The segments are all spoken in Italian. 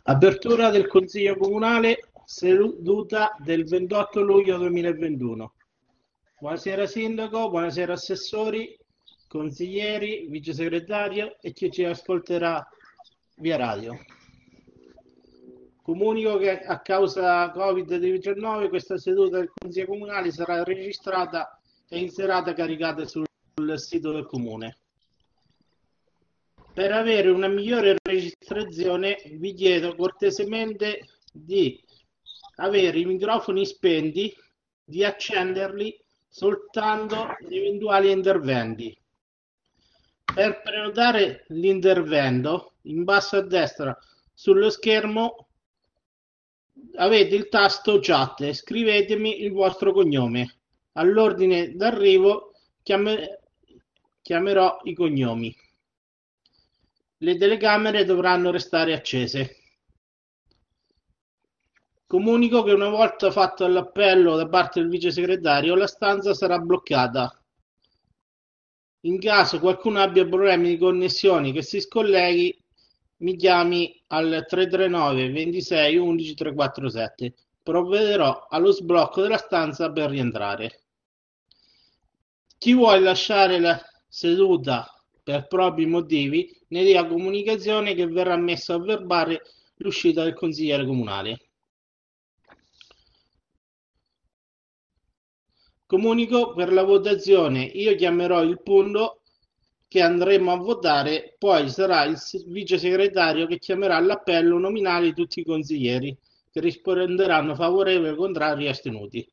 Apertura del Consiglio Comunale, seduta del 28 luglio 2021. Buonasera Sindaco, buonasera Assessori, consiglieri, Vice Segretario e chi ci ascolterà via radio. Comunico che a causa Covid-19 questa seduta del Consiglio Comunale sarà registrata e in serata caricata sul sito del Comune. Per avere una migliore registrazione vi chiedo cortesemente di avere i microfoni spenti, di accenderli soltanto in eventuali interventi. Per prenotare l'intervento, in basso a destra sullo schermo avete il tasto chat e scrivetemi il vostro cognome. All'ordine d'arrivo chiamerò i cognomi. Le telecamere dovranno restare accese. Comunico che una volta fatto l'appello da parte del vice segretario, la stanza sarà bloccata. In caso qualcuno abbia problemi di connessione che si scolleghi, mi chiami al 339 26 11 347. Provvederò allo sblocco della stanza per rientrare. Chi vuole lasciare la seduta per propri motivi ne dia comunicazione che verrà messo a verbale l'uscita del consigliere comunale. Comunico per la votazione, io chiamerò il punto che andremo a votare, poi sarà il vice segretario che chiamerà all'appello nominale di tutti i consiglieri che risponderanno favorevoli, contrari e astenuti.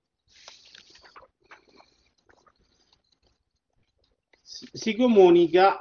Si comunica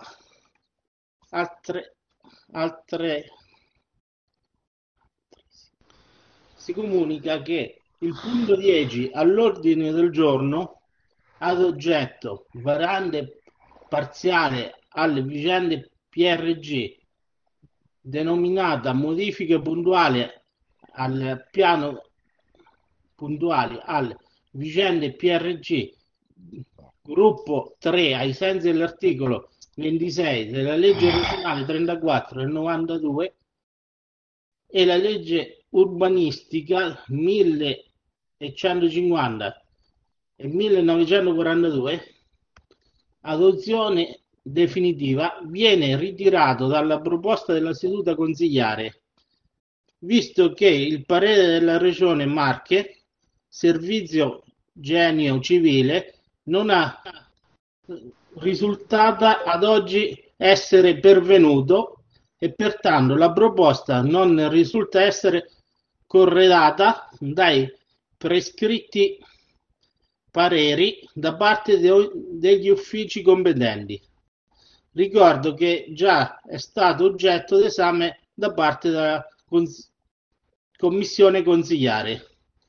si comunica che il punto 10 all'ordine del giorno ad oggetto variante parziale alle vicende PRG denominata modifiche puntuali al piano puntuali alle vicende PRG gruppo 3 ai sensi dell'articolo 26 della legge regionale 34 del 92 e la legge urbanistica 1150 e 1942, adozione definitiva, viene ritirato dalla proposta della seduta consigliare, visto che il parere della Regione Marche, Servizio Genio Civile, non ha risultata ad oggi essere pervenuto e pertanto la proposta non risulta essere corredata dai prescritti pareri da parte degli uffici competenti. Ricordo che già è stato oggetto d'esame da parte della commissione consigliare.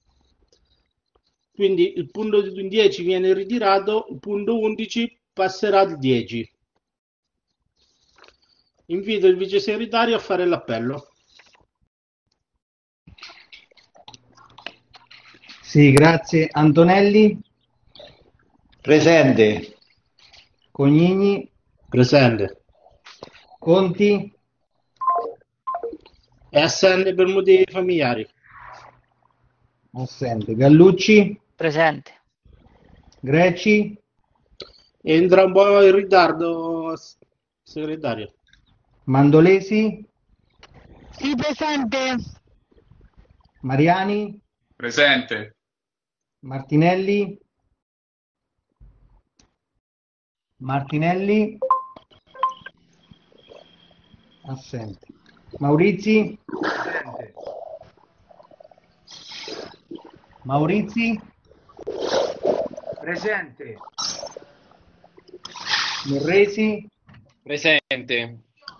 Quindi il punto 10 viene ritirato, il punto 11 passerà al 10. Invito il vice segretario a fare l'appello. Sì, grazie. Antonelli? Presente. Cognini? Presente. Conti? È assente per motivi familiari. Assente. Gallucci? Presente. Greci? Entra un po' in ritardo, segretario. Mandolesi? Sì, presente. Mariani? Presente. Martinelli? Martinelli? Assente. Maurizi? Presente. Maurizi? Presente. Morresi? Presente.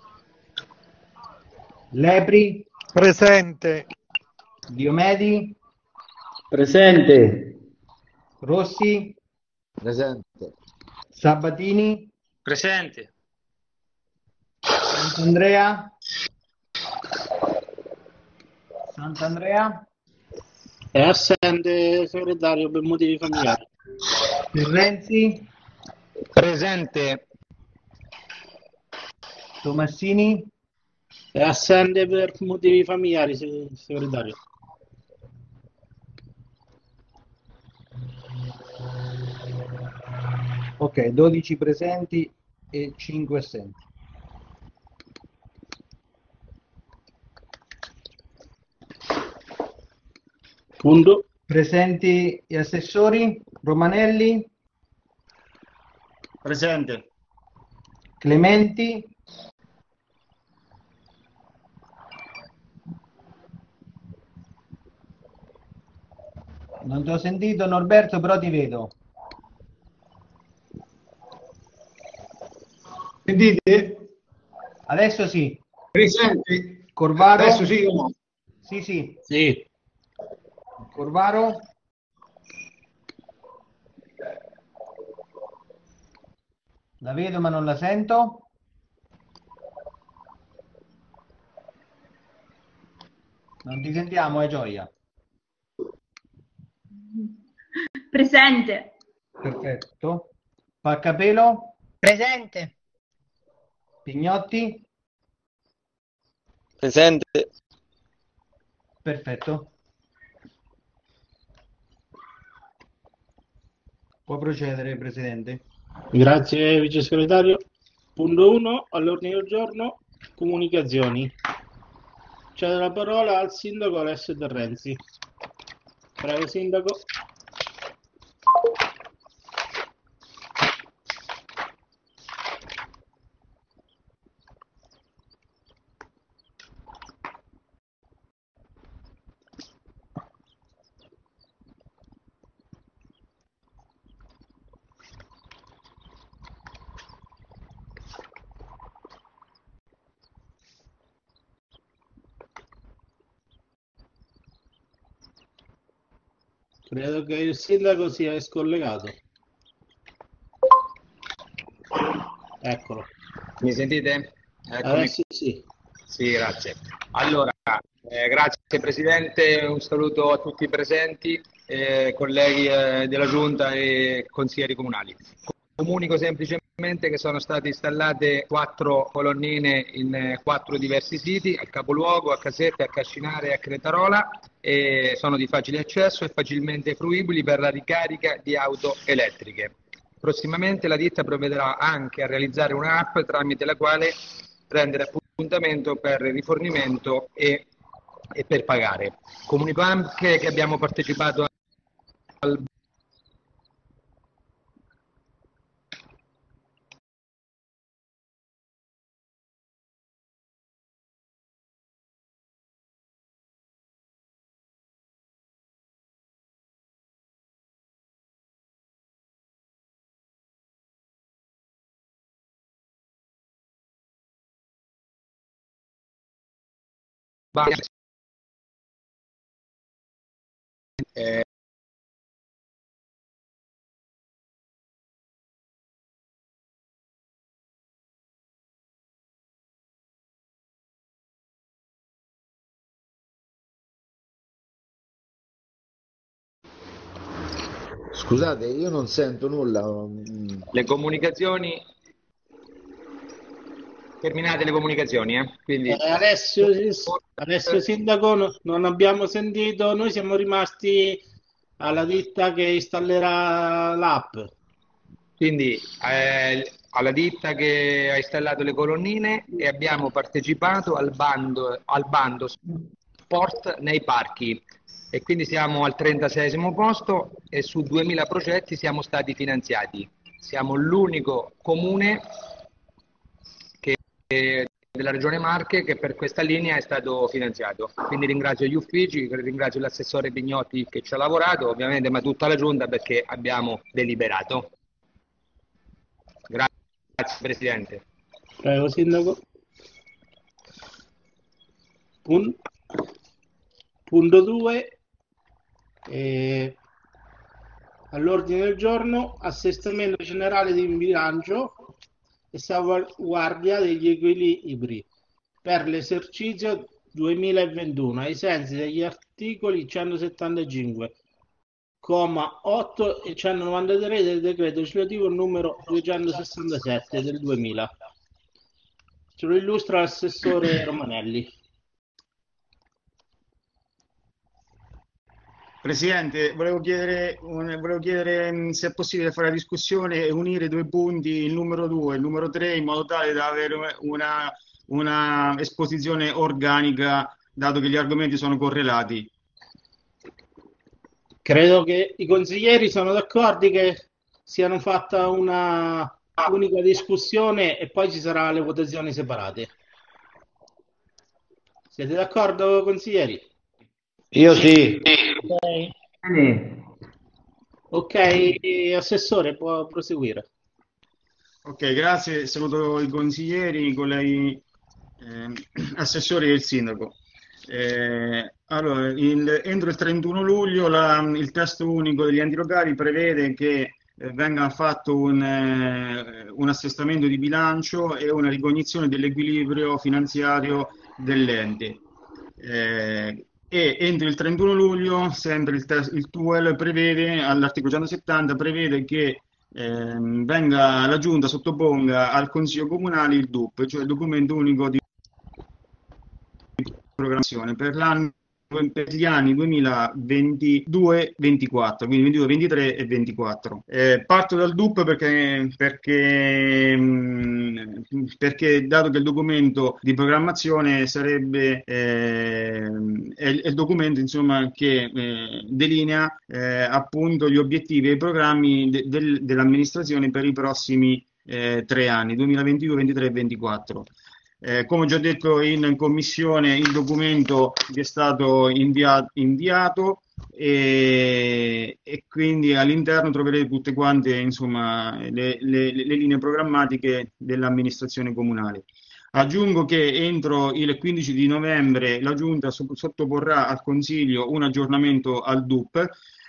Lepri? Presente. Diomedi? Presente. Rossi? Presente. Sabatini? Presente. Sant'Andrea? Sant'Andrea? È assente, segretario, per motivi familiari. Renzi? Presente. Tomassini? È assente per motivi familiari, segretario. Ok, 12 presenti e 5 assenti. Punto. Presenti gli assessori Romanelli, Presente. Clementi, non ti ho sentito Norberto, però ti vedo. Sentite? Adesso sì. Presenti? Corvaro? Adesso sì o no? Sì, sì. Sì. Corvaro? La vedo ma non la sento. Non ti sentiamo, Gioia. Presente. Perfetto. Palcapelo? Presente. Pignotti? Presente. Perfetto. Può procedere, Presidente. Grazie, vice segretario. Punto 1 all'ordine del giorno, comunicazioni. Cedo la parola al sindaco Alessio Terrenzi. Prego, sindaco. Credo che il sindaco sia scollegato. Eccolo. Mi sentite? Eccomi. Adesso sì. Sì, grazie. Allora, grazie Presidente, un saluto a tutti i presenti, colleghi della Giunta e consiglieri comunali. Comunico semplicemente che sono state installate 4 colonnine in 4 diversi siti, al capoluogo, a Casette, a Cascinare e a Cretarola, e sono di facile accesso e facilmente fruibili per la ricarica di auto elettriche. Prossimamente la ditta provvederà anche a realizzare un'app tramite la quale prendere appuntamento per rifornimento e per pagare. Comunico anche che abbiamo partecipato al Scusate, io non sento nulla. le comunicazioni, terminate le comunicazioni, quindi Alessio sindaco, non abbiamo sentito, noi siamo rimasti alla ditta che installerà l'app. Quindi alla ditta che ha installato le colonnine e abbiamo partecipato al bando sport nei parchi e quindi siamo al 36esimo posto e su 2000 progetti siamo stati finanziati. Siamo l'unico comune della Regione Marche che per questa linea è stato finanziato. Quindi ringrazio gli uffici, ringrazio l'assessore Pignotti che ci ha lavorato, ovviamente, ma tutta la giunta perché abbiamo deliberato. Grazie Presidente. Prego, sindaco. Punto 2. All'ordine del giorno, assestamento generale di bilancio e salvaguardia degli equilibri per l'esercizio 2021 ai sensi degli articoli 175, 8 e 193 del decreto legislativo numero 267 del 2000. Ce lo illustra l'assessore Romanelli. Presidente, volevo chiedere se è possibile fare la discussione e unire due punti, il numero 2 e il numero 3, in modo tale da avere una esposizione organica, dato che gli argomenti sono correlati. Credo che i consiglieri sono d'accordo che siano fatta una unica discussione e poi ci saranno le votazioni separate. Siete d'accordo, consiglieri? Io sì. Ok, assessore, può proseguire. Ok, grazie. Saluto i consiglieri, i colleghi, assessori e il sindaco. Allora, entro il 31 luglio il testo unico degli enti locali prevede che venga fatto un assestamento di bilancio e una ricognizione dell'equilibrio finanziario dell'ente. E entro il 31 luglio, sempre il TUEL prevede, all'articolo 170, prevede che la Giunta sottoponga al Consiglio Comunale il DUP, cioè il documento unico di programmazione per gli anni 2022-24, quindi 22, 23 e 24. Parto dal DUP perché dato che il documento di programmazione sarebbe è il documento, insomma, che delinea appunto gli obiettivi e i programmi dell'amministrazione per i prossimi 3 anni, 2022, 23 e 24. Come ho già detto in commissione, il documento vi è stato inviato e quindi all'interno troverete tutte quante, insomma, le linee programmatiche dell'amministrazione comunale. Aggiungo che entro il 15 di novembre la Giunta sottoporrà al Consiglio un aggiornamento al DUP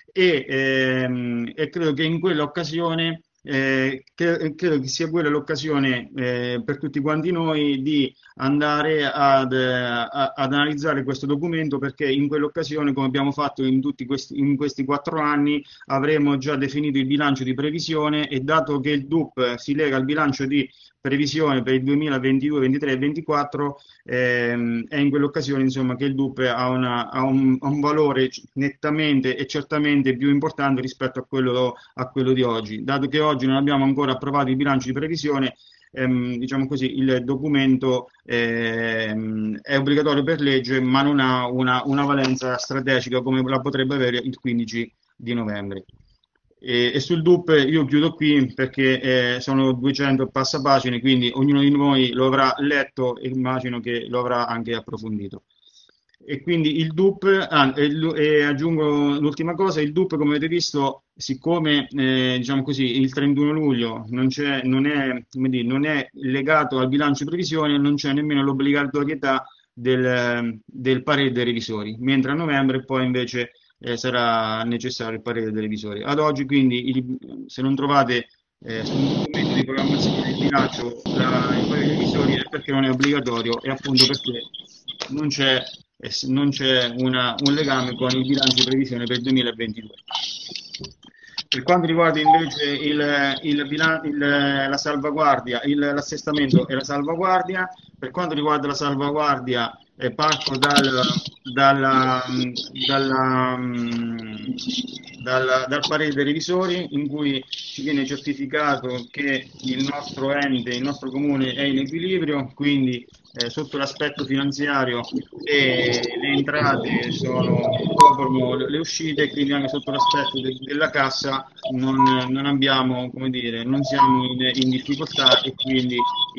e credo che in quell'occasione credo che sia quella l'occasione per tutti quanti noi di andare ad analizzare questo documento, perché in quell'occasione, come abbiamo fatto in questi 4 anni, avremo già definito il bilancio di previsione, e dato che il DUP si lega al bilancio di previsione per il 2022, 23 e 24, è in quell'occasione, insomma, che il DUP ha un valore nettamente e certamente più importante rispetto a quello di oggi. Dato che oggi non abbiamo ancora approvato il bilancio di previsione, diciamo così, il documento è obbligatorio per legge, ma non ha una valenza strategica come la potrebbe avere il 15 di novembre. E sul DUP io chiudo qui, perché sono 200 e passa pagine, quindi ognuno di noi lo avrà letto e immagino che lo avrà anche approfondito. E quindi il DUP, e aggiungo l'ultima cosa, il DUP, come avete visto, siccome diciamo così, il 31 luglio non è legato al bilancio di previsione, non c'è nemmeno l'obbligatorietà del parere dei revisori, mentre a novembre poi invece sarà necessario il parere dei revisori. Ad oggi, quindi, se non trovate sul documento di programmazione del bilancio il parere dei revisori, è perché non è obbligatorio, e appunto perché non c'è un legame con il bilancio di previsione per il 2022. Per quanto riguarda invece la salvaguardia, l'assestamento e la salvaguardia, per quanto riguarda la salvaguardia, parto dal parere dei revisori, in cui ci viene certificato che il nostro ente, il nostro comune è in equilibrio, quindi sotto l'aspetto finanziario le entrate coprono le uscite, quindi anche sotto l'aspetto della cassa non abbiamo, come dire, non siamo in difficoltà, e quindi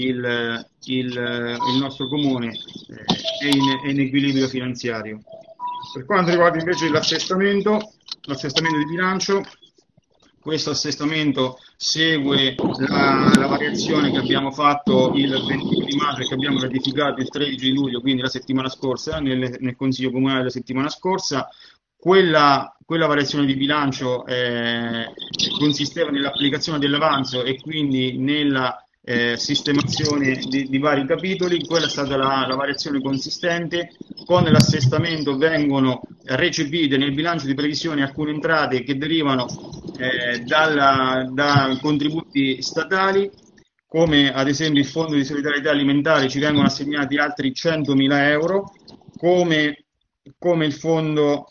il nostro comune è in equilibrio finanziario. Per quanto riguarda invece l'assestamento di bilancio, questo assestamento segue la variazione che abbiamo fatto il 21 di maggio e che abbiamo ratificato il 13 di luglio, quindi la settimana scorsa, nel Consiglio Comunale la settimana scorsa. Quella variazione di bilancio consisteva nell'applicazione dell'avanzo e quindi nella sistemazione di vari capitoli. Quella è stata la variazione consistente. Con l'assestamento vengono recepite nel bilancio di previsione alcune entrate che derivano da contributi statali. come ad esempio il Fondo di solidarietà alimentare ci vengono assegnati altri 100.000 euro, come il fondo,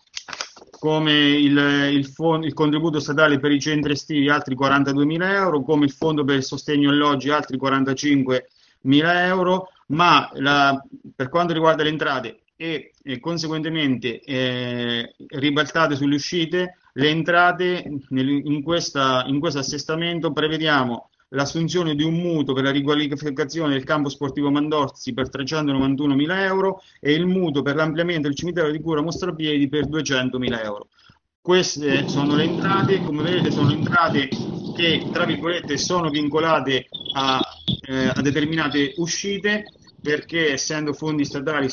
il contributo statale per i centri estivi altri 42.000 euro, come il fondo per il sostegno alloggi altri 45.000 euro, ma per quanto riguarda le entrate e conseguentemente ribaltate sulle uscite, le entrate in questo assestamento prevediamo l'assunzione di un mutuo per la riqualificazione del campo sportivo Mandorzi per 391.000 euro e il mutuo per l'ampliamento del cimitero di cura Mostropiedi per 200.000 euro. Queste sono le entrate, come vedete sono entrate che tra virgolette sono vincolate a determinate uscite, perché essendo fondi statali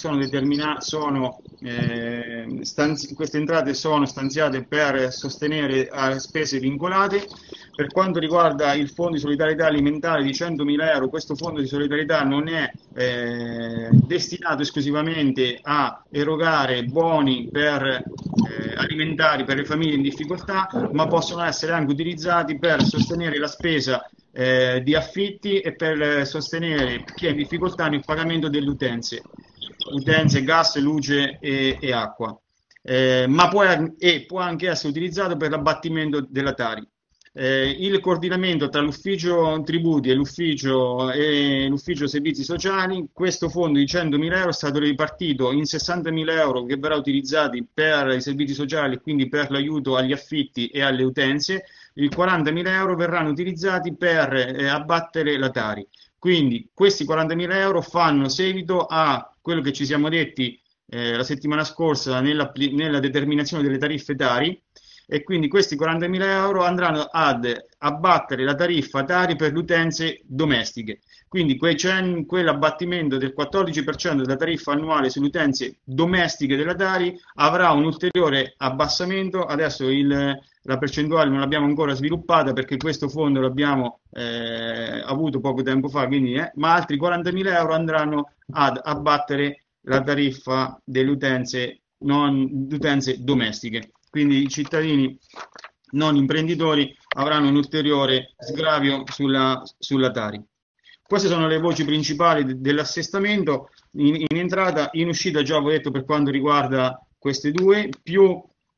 queste entrate sono stanziate per sostenere spese vincolate. Per quanto riguarda il fondo di solidarietà alimentare di 100.000 euro, questo fondo di solidarietà non è destinato esclusivamente a erogare buoni alimentari per le famiglie in difficoltà, ma possono essere anche utilizzati per sostenere la spesa di affitti e per sostenere chi è in difficoltà nel pagamento delle utenze, gas, luce e acqua, ma può anche essere utilizzato per l'abbattimento della Tari. Il coordinamento tra l'ufficio tributi e l'ufficio servizi sociali, questo fondo di 100.000 euro è stato ripartito in 60.000 euro che verrà utilizzati per i servizi sociali, quindi per l'aiuto agli affitti e alle utenze. I 40.000 euro verranno utilizzati per abbattere la Tari. Quindi questi 40.000 euro fanno seguito a quello che ci siamo detti la settimana scorsa nella determinazione delle tariffe Tari, e quindi questi 40.000 euro andranno ad abbattere la tariffa Tari per le utenze domestiche. Quindi quell'abbattimento del 14% della tariffa annuale sulle utenze domestiche della Tari avrà un ulteriore abbassamento. Adesso la percentuale non l'abbiamo ancora sviluppata perché questo fondo l'abbiamo avuto poco tempo fa, ma altri 40.000 euro andranno ad abbattere la tariffa delle utenze domestiche. Quindi i cittadini non imprenditori avranno un ulteriore sgravio sulla Tari. Queste sono le voci principali dell'assestamento. In entrata, in uscita già avevo detto per quanto riguarda queste due, più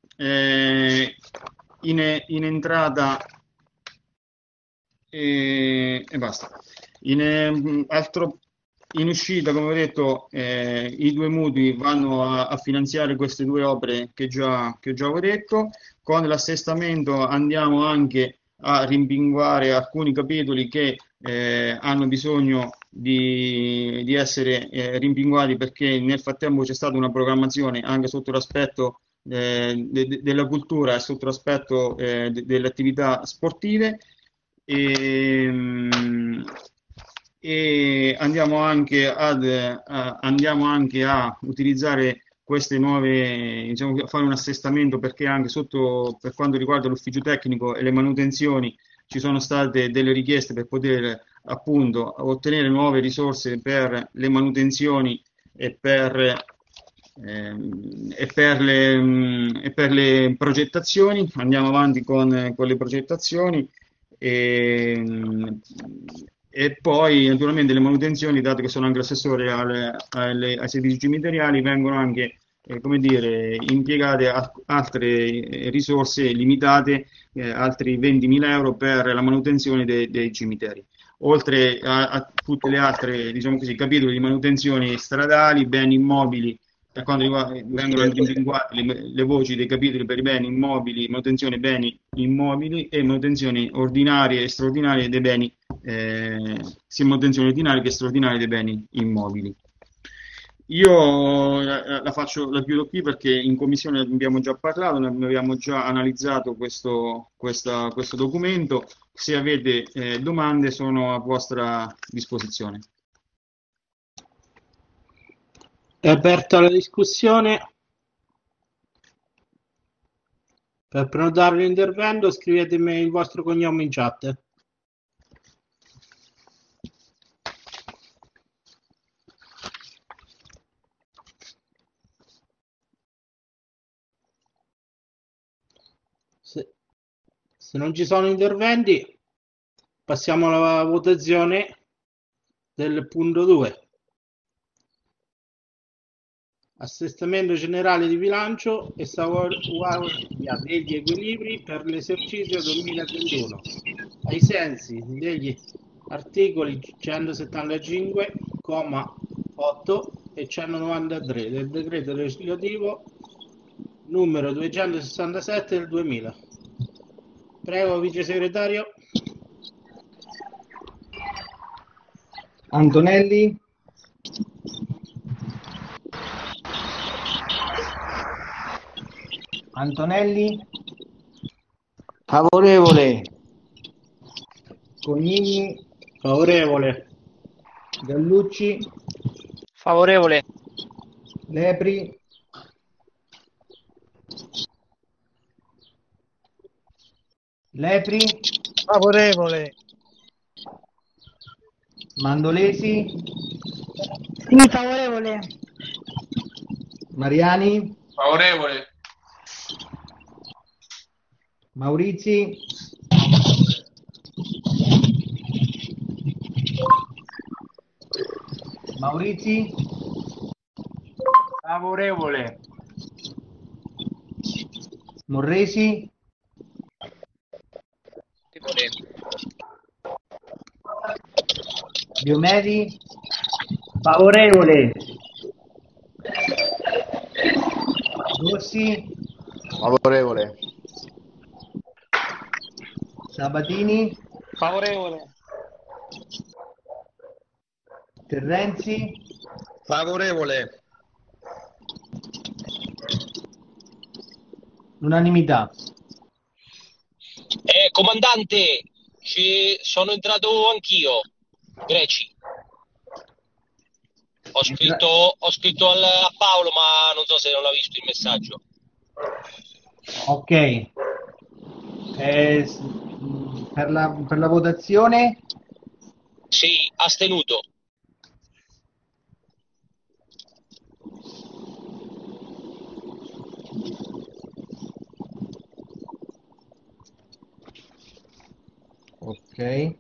in entrata e basta. In uscita, come ho detto, i due mutui vanno a finanziare queste due opere che già avevo detto. Con l'assestamento andiamo anche a rimpinguare alcuni capitoli che hanno bisogno di essere rimpinguati, perché nel frattempo c'è stata una programmazione anche sotto l'aspetto della cultura e sotto l'aspetto delle attività sportive. E andiamo anche a utilizzare queste nuove, a fare un assestamento, perché anche per quanto riguarda l'ufficio tecnico e le manutenzioni ci sono state delle richieste per poter appunto ottenere nuove risorse per le manutenzioni e per le progettazioni. Andiamo avanti con le progettazioni. E poi naturalmente le manutenzioni, dato che sono anche l'assessore ai servizi cimiteriali, vengono anche impiegate altre risorse limitate, altri 20.000 euro per la manutenzione dei cimiteri, oltre a tutte le altre capitoli di manutenzioni stradali, beni immobili. Per quanto riguarda, vengono individuate le voci dei capitoli per i beni immobili, manutenzione beni immobili e manutenzioni ordinarie e straordinarie dei beni, sia manutenzioni ordinarie che straordinarie dei beni immobili. Io la chiudo qui perché in commissione abbiamo già parlato, ne abbiamo già analizzato questo documento. Se avete domande sono a vostra disposizione. È aperta la discussione. Per prenotare l'intervento scrivetemi il vostro cognome in chat. Se non ci sono interventi, passiamo alla votazione. del punto 2. Assestamento generale di bilancio e salvaguardia degli equilibri per l'esercizio 2021 ai sensi degli articoli 175,8 e 193 del decreto legislativo numero 267 del 2000. Prego, vice segretario. Antonelli, Antonelli, Favorevole. Cognini, Favorevole. Gallucci, Favorevole. Lepri, Lepri, Favorevole. Mandolesi, Sì, favorevole. Mariani, Favorevole. Maurizi, Maurizi, Favorevole. Morresi, Diomedi, Favorevole. Rossi, Favorevole. Sabatini, Favorevole. Terrenzi, Favorevole. l'unanimità. Comandante, ci sono entrato anch'io, Greci. Ho scritto a Paolo, ma non so se non l'ha visto il messaggio. Ok. Per la votazione, Sì, astenuto. ok.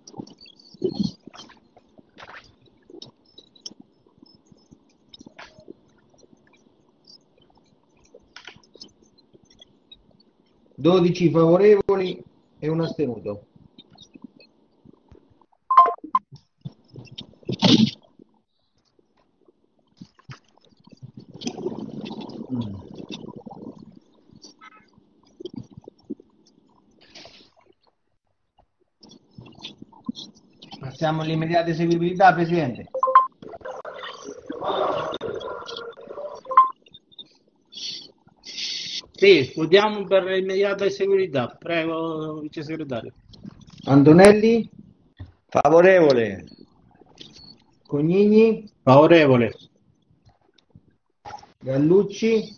Dodici favorevoli e un astenuto. Passiamo all'immediata eseguibilità, Presidente. Sì, votiamo per l'immediata eseguibilità. Prego, vice segretario. Antonelli, Favorevole. Cognini, Favorevole. Gallucci,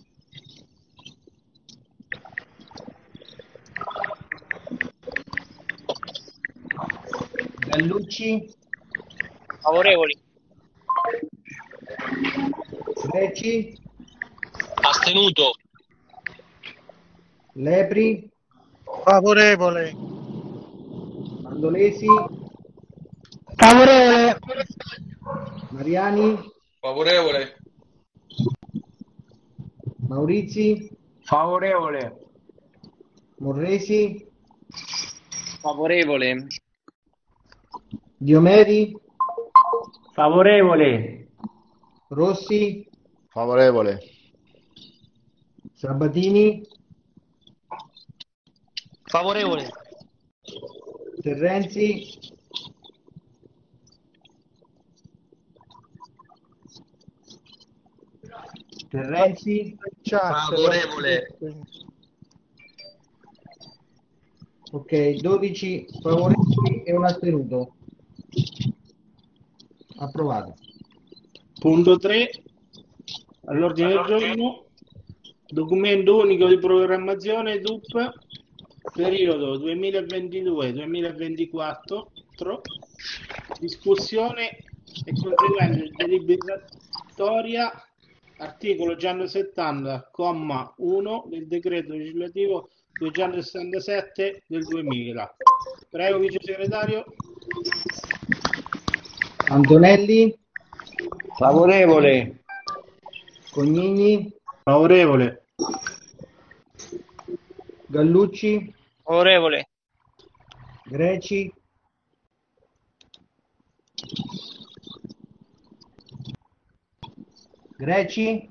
Gallucci, Favorevoli. Greci, Astenuto. Lepri, Favorevole. Mandolesi, Favorevole. Mariani, Favorevole. Maurizi, Favorevole. Morresi, Favorevole. Diomedi, Favorevole. Rossi, Favorevole. Sabatini, Favorevole. Terrenzi, Terrenzi, Favorevole. ok, 12 favorevoli e un astenuto. Approvato. Punto 3 all'ordine del giorno, documento unico di programmazione DUP, periodo 2022-2024, discussione e conseguente deliberatoria, articolo 170,1 del decreto legislativo 267 del 2000. Prego, vice segretario. Antonelli, Favorevole. Cognini, Favorevole. Gallucci, Favorevole. Greci, Greci,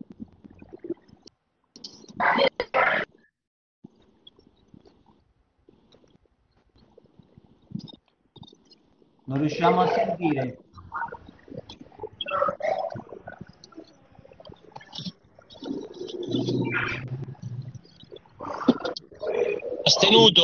non riusciamo a sentire. Astenuto.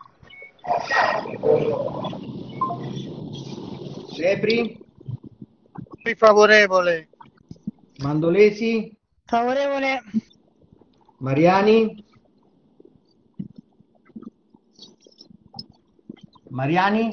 Lepri, Sì, favorevole. Mandolesi, Favorevole. Mariani, Mariani,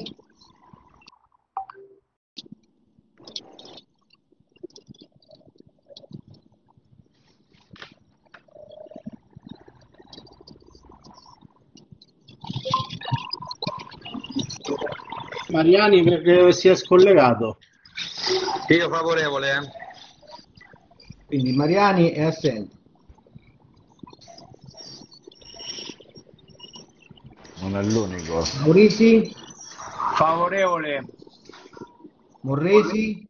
Mariani perché si è scollegato. Io favorevole. quindi Mariani è assente. Non è l'unico. Morisi, Favorevole. Morresi,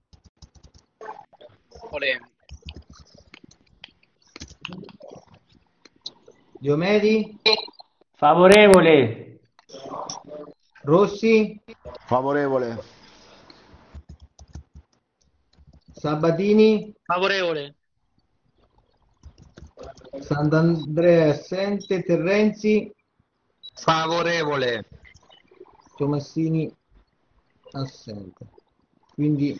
Diomedi, Favorevole. Rossi, Favorevole. Sabatini, Favorevole. Sant'Andrea assente, Terrenzi, Favorevole. Tomassini assente. Quindi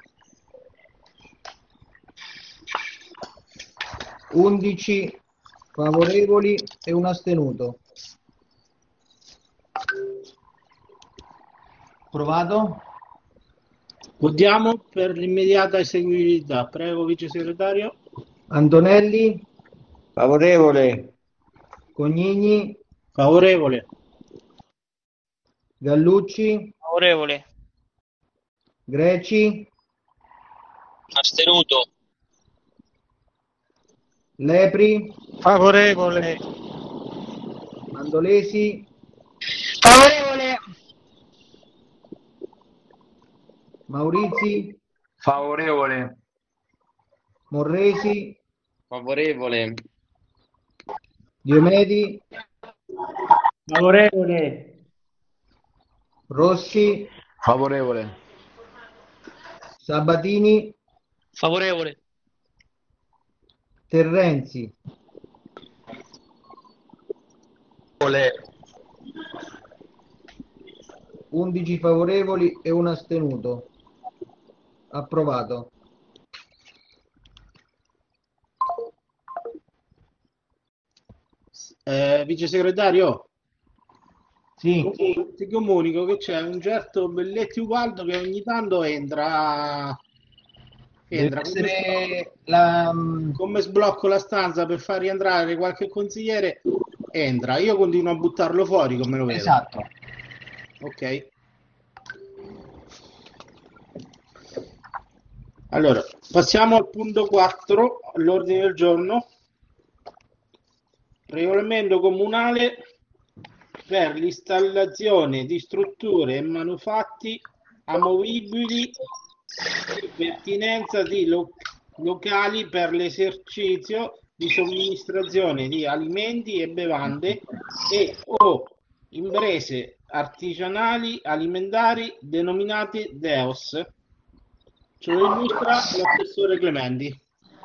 11 favorevoli e un astenuto. Provato? Votiamo per l'immediata eseguibilità. Prego, vice segretario. Antonelli, Favorevole. Cognini, Favorevole. Gallucci, Favorevole. Greci, Astenuto. Lepri, Favorevole. Mandolesi, Favorevole. Maurizi, Favorevole. Morresi, Favorevole. Diomedi, Favorevole. Rossi, Favorevole. Sabatini, Favorevole. Terrenzi. Favorevole. 11 favorevoli e un astenuto. Approvato. Vice segretario, Sì, ti comunico che c'è un certo Belletti Ubaldo che ogni tanto entra deve essere la... come sblocco la stanza per far rientrare qualche consigliere, entra. Io continuo a buttarlo fuori come lo vedo. Esatto. Ok. Allora, passiamo al punto 4, all'ordine del giorno. Regolamento comunale per l'installazione di strutture e manufatti amovibili di pertinenza di locali per l'esercizio di somministrazione di alimenti e bevande e o imprese artigianali alimentari denominati DEOS. Ce lo illustra l'assessore Clementi.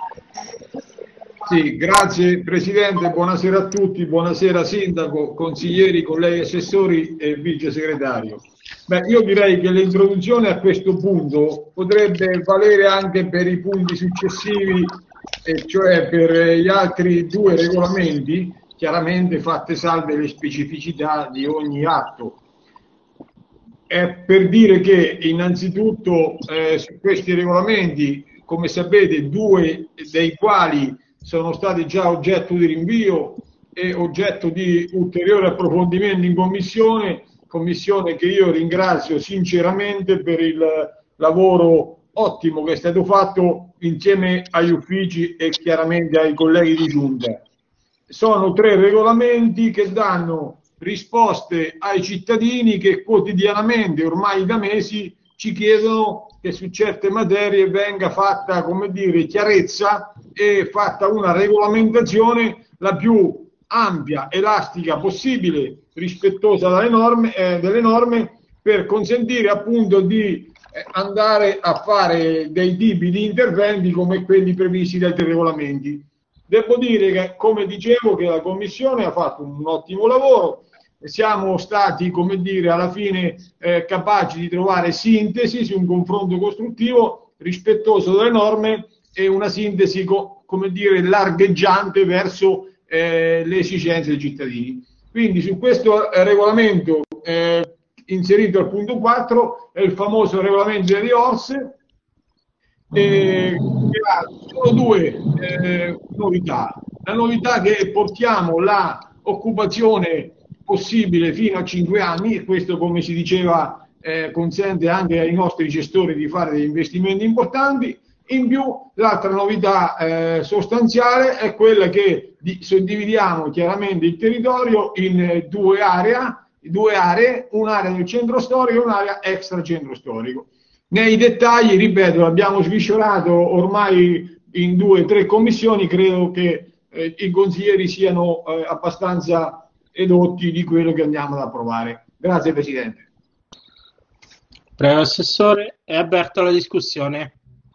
Sì, grazie Presidente, buonasera a tutti, buonasera Sindaco, consiglieri, colleghi assessori e Vice Segretario. Beh, io direi che l'introduzione a questo punto potrebbe valere anche per i punti successivi, e cioè per gli altri due regolamenti, chiaramente fatte salve le specificità di ogni atto. È per dire che innanzitutto su questi regolamenti, come sapete, due dei quali sono stati già oggetto di rinvio e oggetto di ulteriore approfondimento in commissione che io ringrazio sinceramente per il lavoro ottimo che è stato fatto insieme agli uffici e chiaramente ai colleghi di giunta. Sono 3 regolamenti che danno risposte ai cittadini che quotidianamente, ormai da mesi, ci chiedono che su certe materie venga fatta, come dire, chiarezza e fatta una regolamentazione la più ampia, elastica possibile, rispettosa delle norme, per consentire appunto di andare a fare dei tipi di interventi come quelli previsti dai 3 regolamenti. Devo dire che, come dicevo, che la Commissione ha fatto un ottimo lavoro, siamo stati, come dire, alla fine capaci di trovare sintesi su un confronto costruttivo, rispettoso delle norme e una sintesi, come dire, largheggiante verso le esigenze dei cittadini. Quindi su questo regolamento inserito al punto 4 è il famoso regolamento delle orse. Sono 2 novità. La novità che portiamo la occupazione possibile fino a 5 anni, e questo, come si diceva, consente anche ai nostri gestori di fare degli investimenti importanti. In più, l'altra novità sostanziale è quella che suddividiamo chiaramente il territorio in 2 aree, un'area del centro storico e un'area extra centro storico. Nei dettagli, ripeto, l'abbiamo sviscerato ormai in 2 o 3 commissioni, credo che i consiglieri siano abbastanza edotti di quello che andiamo ad approvare. Grazie Presidente. Prego Assessore, è aperta la discussione.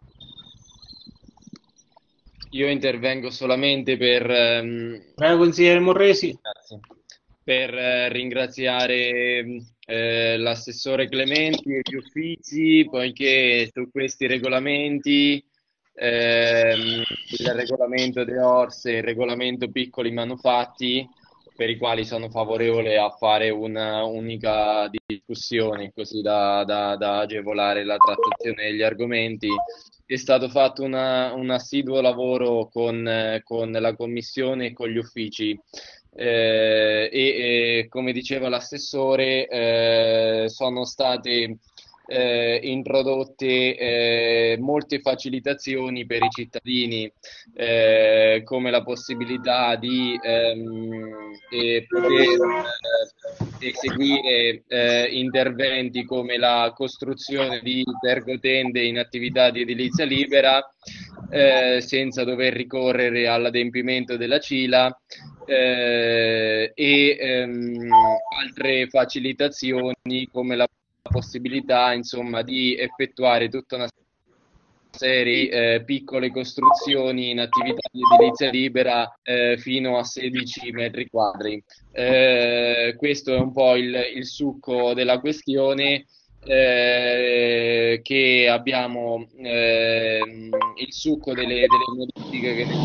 Io intervengo solamente per... Prego Consigliere Morresi. Grazie. Per ringraziare l'assessore Clementi e gli uffici, poiché su questi regolamenti, il regolamento delle orse e il regolamento piccoli manufatti, per i quali sono favorevole a fare una unica discussione, così da agevolare la trattazione degli argomenti. È stato fatto un assiduo lavoro con la Commissione e con gli uffici. Come diceva l'assessore, sono state introdotte molte facilitazioni per i cittadini, come la possibilità di poter eseguire interventi come la costruzione di tergotende in attività di edilizia libera, senza dover ricorrere all'adempimento della CILA, altre facilitazioni come la possibilità, insomma, di effettuare tutta una serie di piccole costruzioni in attività di edilizia libera fino a 16 metri quadri. Questo è un po' il succo della questione. Che abbiamo il succo delle modifiche che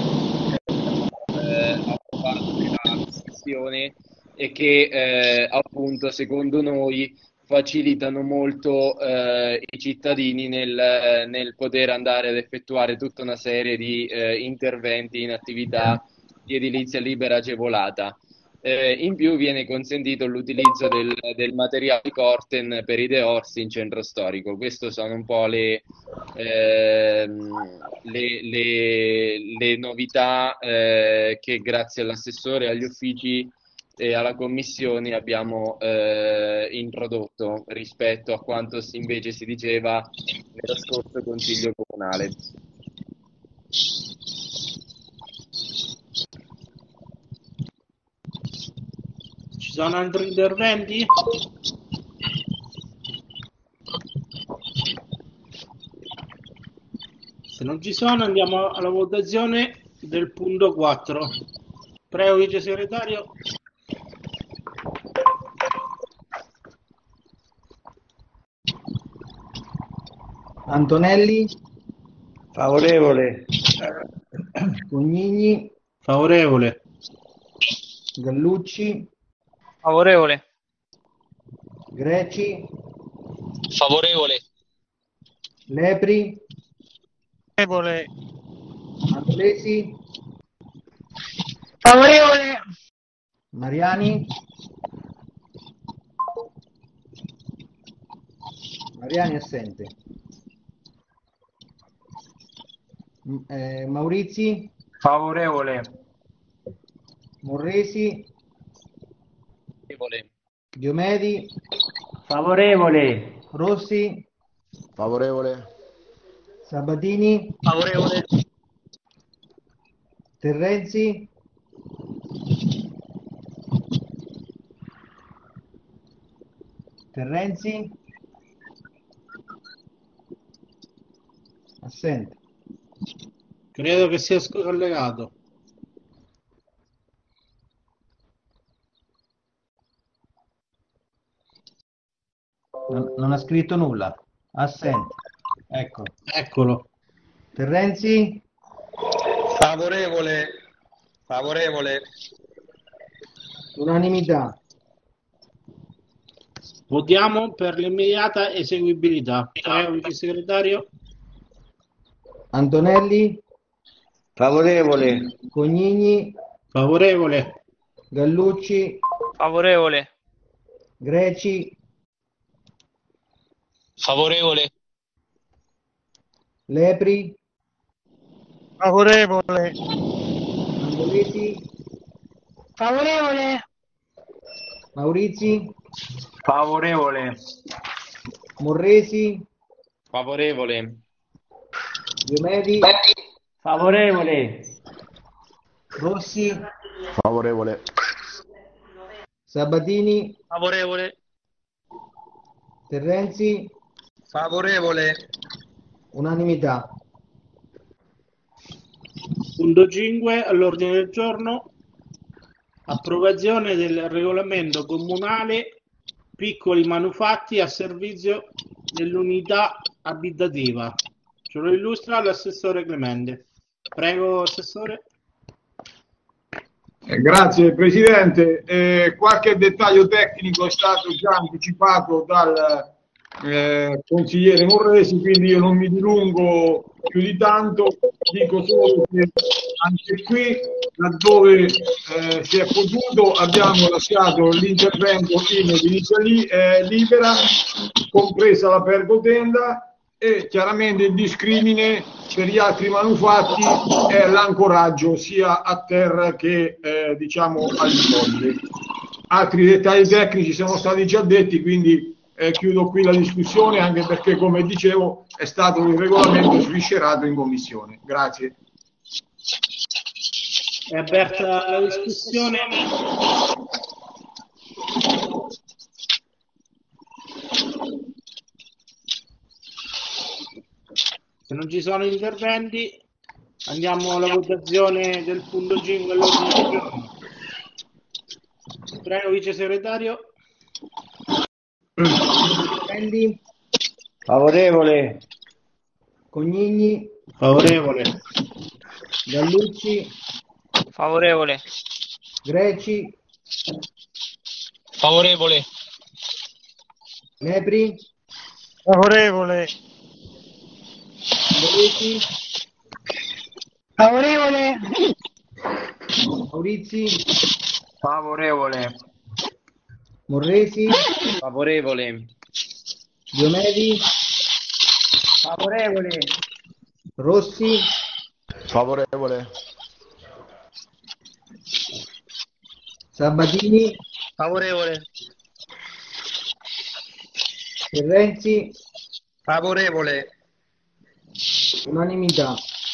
approvato nella sessione e che appunto secondo noi facilitano molto i cittadini nel poter andare ad effettuare tutta una serie di interventi in attività di edilizia libera agevolata. In più viene consentito l'utilizzo del materiale Corten per i deorsi in centro storico. Queste sono un po' le novità che grazie all'assessore, agli uffici e alla Commissione abbiamo introdotto rispetto a quanto invece si diceva nello scorso Consiglio Comunale. Ci sono altri interventi? Se non ci sono, andiamo alla votazione del punto 4. Prego, Vice Segretario. Antonelli, Favorevole. Cognigli, Favorevole. Gallucci, Favorevole. Greci, Favorevole. Lepri, Favorevole. Andresi, Favorevole. Mariani, Mariani assente. Maurizi, Favorevole. Morresi, Favorevole. Diomedi, Favorevole. Rossi, Favorevole. Sabatini, Favorevole. Terrenzi, assente. Credo che sia scollegato. Non ha scritto nulla. Assente. Ecco. Eccolo. Terrenzi, Favorevole. Favorevole. unanimità. Votiamo per l'immediata eseguibilità. Prego, vice segretario. Antonelli, Favorevole. Cognini, Favorevole. Gallucci, Favorevole. Greci, Favorevole. Lepri, Favorevole. Mandolesi, Favorevole. Maurizi, Favorevole. Morresi, Favorevole. Diomedi, Favorevole. Rossi, Favorevole. Sabatini, Favorevole. Terrenzi, Favorevole. unanimità. Punto 5 all'ordine del giorno. Approvazione del regolamento comunale piccoli manufatti a servizio dell'unità abitativa. Ce lo illustra l'assessore Clemente. Prego, assessore. Grazie Presidente. Qualche dettaglio tecnico è stato già anticipato dal consigliere Morresi, quindi io non mi dilungo più di tanto, dico solo che anche qui, laddove si è potuto, abbiamo lasciato l'intervento in edilizia libera, compresa la pergotenda, e chiaramente il discrimine per gli altri manufatti è l'ancoraggio sia a terra che diciamo agli fogli. Altri dettagli tecnici sono stati già detti, quindi chiudo qui la discussione, anche perché, come dicevo, è stato il regolamento sviscerato in commissione. Grazie. È aperta la discussione. Se non ci sono interventi, andiamo alla votazione del punto 5 all'ordine del giorno. Prego, vice segretario. Prendi, Favorevole. Cognini, Favorevole. Gallucci, Favorevole. Greci, Favorevole. Lepri, Favorevole. Morresi, Favorevole. Maurizi, Favorevole. Morresi, Favorevole. Diomedi, Favorevole. Rossi, Favorevole. Sabatini, Favorevole. Terrenzi, Favorevole. unanimità.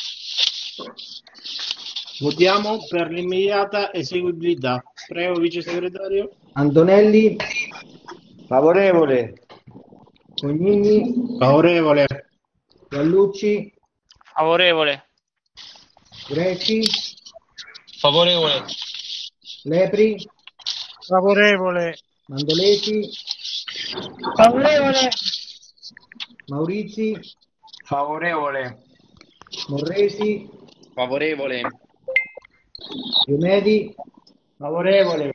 Votiamo per l'immediata eseguibilità. Prego, vice segretario. Antonelli, Favorevole. Cognini, Favorevole. Gallucci, Favorevole. Greci, Favorevole. Lepri, Favorevole. Mandolesi, Favorevole. Maurizi, Favorevole. Morresi, Favorevole. Diomedi, Favorevole.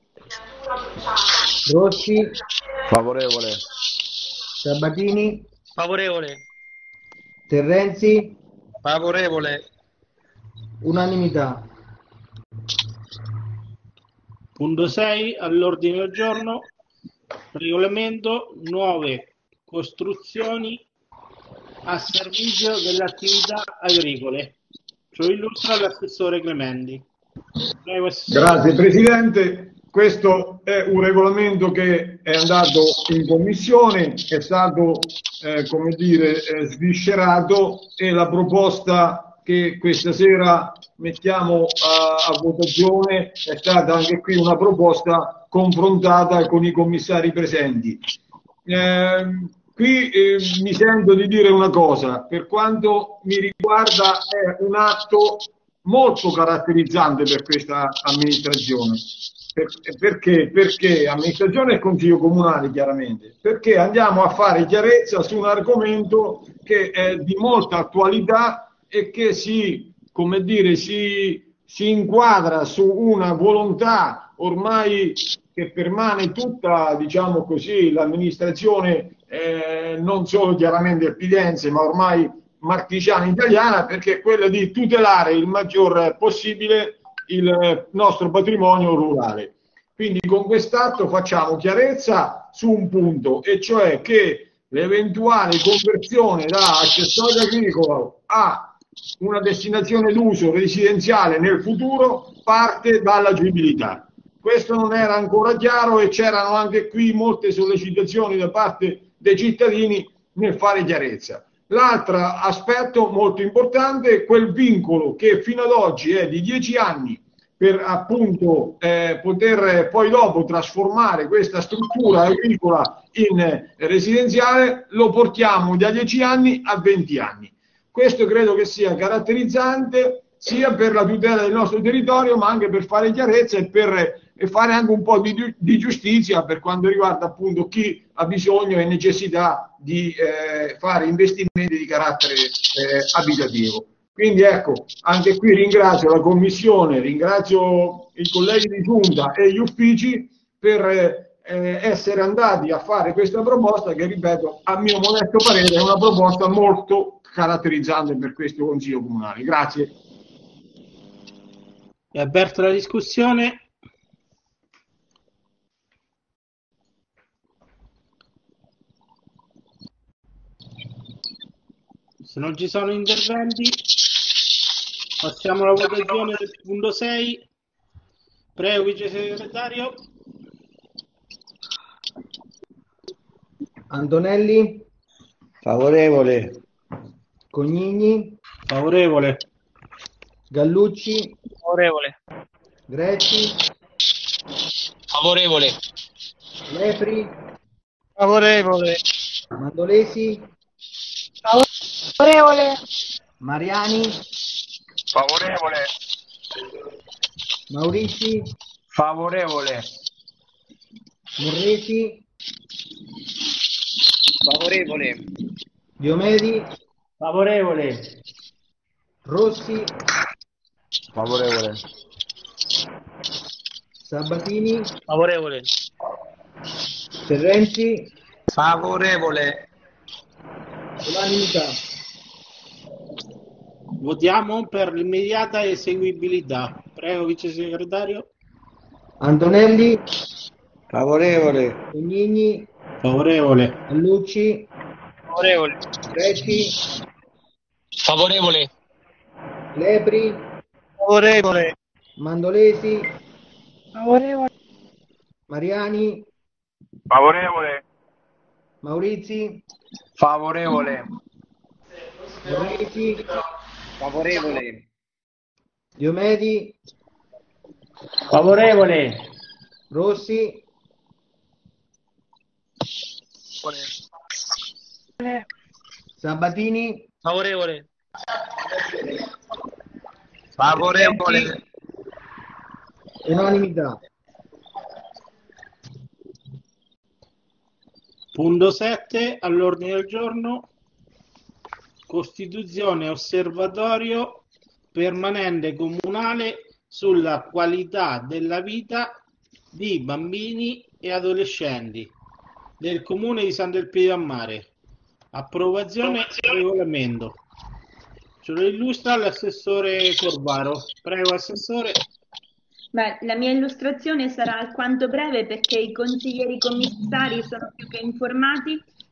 Rossi, Favorevole. Sabatini, Favorevole. Terrenzi, Favorevole. unanimità. Punto 6 all'ordine del giorno. Regolamento nuove costruzioni a servizio delle attività agricole. Ce lo illustra l'assessore Clemendi. Prego, assessore. Grazie Presidente. Questo è un regolamento che è andato in commissione, è stato sviscerato, e la proposta che questa sera mettiamo a votazione è stata anche qui una proposta confrontata con i commissari presenti. Qui mi sento di dire una cosa: per quanto mi riguarda è un atto molto caratterizzante per questa amministrazione. Perché? Perché amministrazione e consiglio comunale, chiaramente, perché andiamo a fare chiarezza su un argomento che è di molta attualità e che si inquadra su una volontà ormai che permane tutta, diciamo così, l'amministrazione non solo chiaramente alpidense, ma ormai marchigiana italiana, perché è quella di tutelare il maggior possibile il nostro patrimonio rurale. Quindi con quest'atto facciamo chiarezza su un punto, e cioè che l'eventuale conversione da accessorio agricolo a una destinazione d'uso residenziale nel futuro parte dall'agibilità. Questo non era ancora chiaro e c'erano anche qui molte sollecitazioni da parte dei cittadini nel fare chiarezza. L'altro aspetto molto importante è quel vincolo che fino ad oggi è di 10 anni per appunto poter poi dopo trasformare questa struttura agricola in residenziale, lo portiamo da 10 anni a 20 anni. Questo credo che sia caratterizzante sia per la tutela del nostro territorio, ma anche per fare chiarezza e fare anche un po' di giustizia per quanto riguarda appunto chi ha bisogno e necessità di fare investimenti di carattere abitativo. Quindi ecco, anche qui ringrazio la Commissione, ringrazio i colleghi di Giunta e gli uffici per essere andati a fare questa proposta che, ripeto, a mio modesto parere è una proposta molto caratterizzante per questo Consiglio Comunale. Grazie. È aperta la discussione. Se non ci sono interventi, passiamo alla votazione del punto 6. Prego, vice segretario. Antonelli? Favorevole. Cognini? Favorevole. Gallucci? Favorevole. Greci? Favorevole. Lepri? Favorevole. Mandolesi? Favorevole. Mariani? Favorevole. Maurizi? Favorevole. Morresi? Favorevole. Diomedi? Favorevole. Rossi? Favorevole. Sabatini? Favorevole. Terrenzi? Favorevole. Unanimità. Votiamo per l'immediata eseguibilità. Prego, vice segretario. Antonelli? Favorevole. Cognini? Favorevole. Gallucci? Favorevole. Greci? Favorevole. Lepri? Favorevole. Mandolesi? Favorevole. Mariani? Favorevole. Maurizi? Favorevole. Morresi? Favorevole. Diomedi? Favorevole. Rossi? Sabatini? Favorevole. Favorevole. Unanimità. Punto 7 all'ordine del giorno. Costituzione osservatorio permanente comunale sulla qualità della vita di bambini e adolescenti del comune di Sant'Elpidio a Mare. Approvazione regolamento. Ce lo illustra l'assessore Corvaro. Prego, assessore. Beh, la mia illustrazione sarà alquanto breve perché i consiglieri commissari sono più che informati.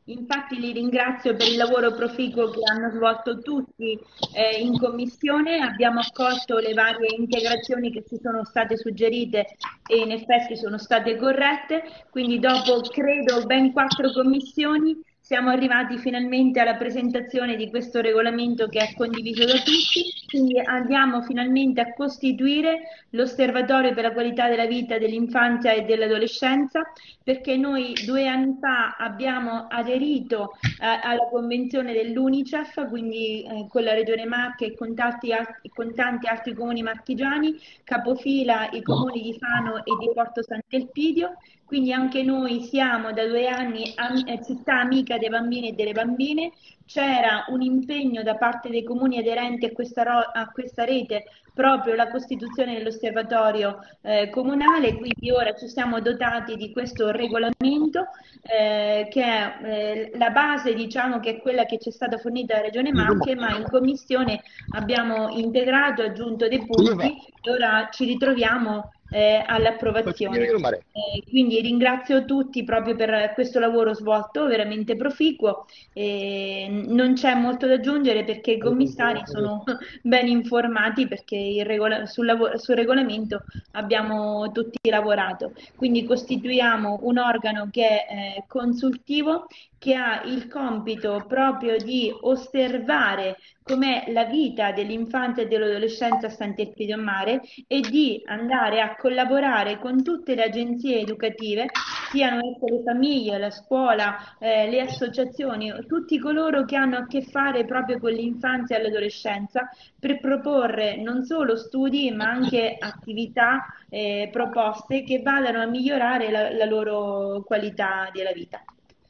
Infatti li ringrazio per il lavoro proficuo che hanno svolto tutti in commissione. Abbiamo accolto le varie integrazioni che ci sono state suggerite e in effetti sono state corrette, quindi dopo credo ben 4 commissioni siamo arrivati finalmente alla presentazione di questo regolamento che è condiviso da tutti, quindi andiamo finalmente a costituire l'Osservatorio per la qualità della vita dell'infanzia e dell'adolescenza, perché noi 2 anni fa abbiamo aderito alla convenzione dell'UNICEF, quindi con la Regione Marche e con tanti altri comuni marchigiani, capofila i comuni di Fano e di Porto Sant'Elpidio. Quindi anche noi siamo da 2 anni città amica dei bambini e delle bambine. C'era un impegno da parte dei comuni aderenti a questa rete, proprio la costituzione dell'osservatorio comunale, quindi ora ci siamo dotati di questo regolamento che è la base, diciamo, che è quella che ci è stata fornita dalla Regione Marche, ma in commissione abbiamo integrato, aggiunto dei punti e ora ci ritroviamo all'approvazione. Quindi ringrazio tutti proprio per questo lavoro svolto, veramente proficuo. Non c'è molto da aggiungere perché i commissari sono ben informati, perché sul regolamento abbiamo tutti lavorato. Quindi costituiamo un organo che è consultivo, che ha il compito proprio di osservare com'è la vita dell'infanzia e dell'adolescenza a Sant'Elpidio Mare e di andare a collaborare con tutte le agenzie educative, siano esse le famiglie, la scuola, le associazioni, tutti coloro che hanno a che fare proprio con l'infanzia e l'adolescenza, per proporre non solo studi ma anche attività, proposte che vadano a migliorare la loro qualità della vita.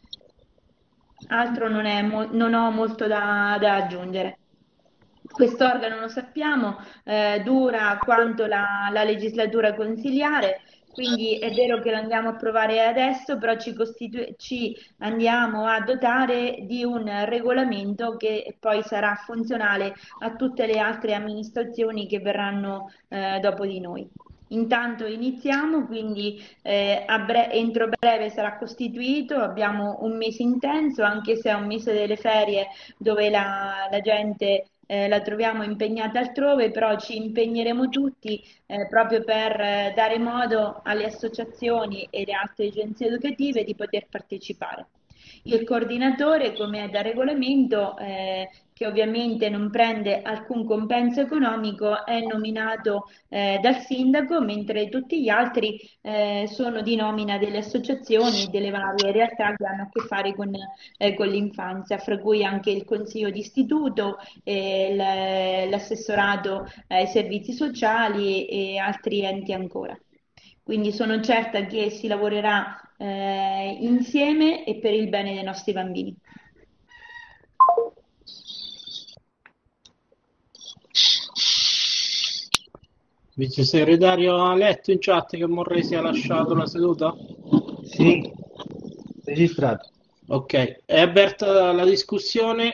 Altro non ho molto da aggiungere. Quest'organo, lo sappiamo, dura quanto la legislatura consiliare, quindi è vero che lo andiamo a approvare adesso, però ci andiamo a dotare di un regolamento che poi sarà funzionale a tutte le altre amministrazioni che verranno dopo di noi. Intanto iniziamo, quindi entro breve sarà costituito, abbiamo un mese intenso, anche se è un mese delle ferie dove la gente la troviamo impegnata altrove, però ci impegneremo tutti proprio per dare modo alle associazioni e alle altre agenzie educative di poter partecipare. Il coordinatore, come è da regolamento, che ovviamente non prende alcun compenso economico, è nominato dal sindaco, mentre tutti gli altri sono di nomina delle associazioni e delle varie realtà che hanno a che fare con l'infanzia, fra cui anche il consiglio d'istituto, l'assessorato ai servizi sociali e altri enti ancora. Quindi sono certa che si lavorerà insieme e per il bene dei nostri bambini. Vice segretario, ha letto in chat che Morresi ha lasciato la seduta? Sì, registrato. Ok, è aperta la discussione.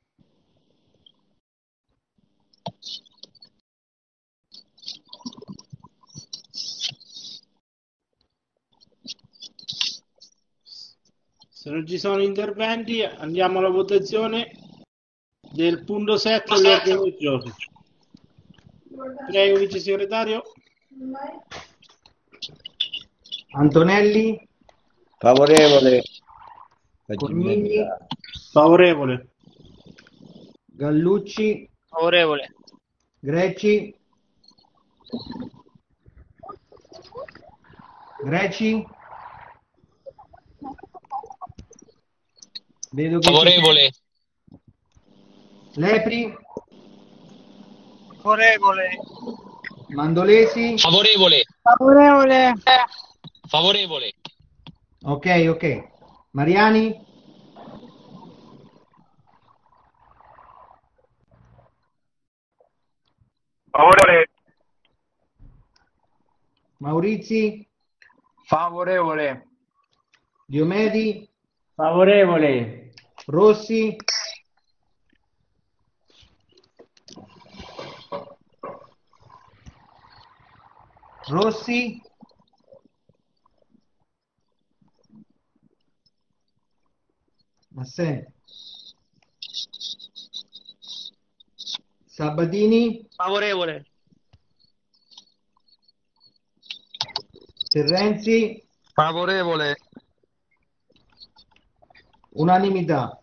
Se non ci sono interventi, andiamo alla votazione del punto 7 dell'ordine del giorno. Prego, vice segretario. Antonelli? Favorevole. Cornigli? Favorevole. Gallucci? Favorevole. Greci? Greci? Vedo che Favorevole. Lepri? Favorevole. Mandolesi? Favorevole. Favorevole. Favorevole. Ok. Mariani? Favorevole. Maurizi? Favorevole. Diomedi? Favorevole. Rossi? Rossi? Assente. Sabatini, Favorevole. Terrenzi, Favorevole. unanimità.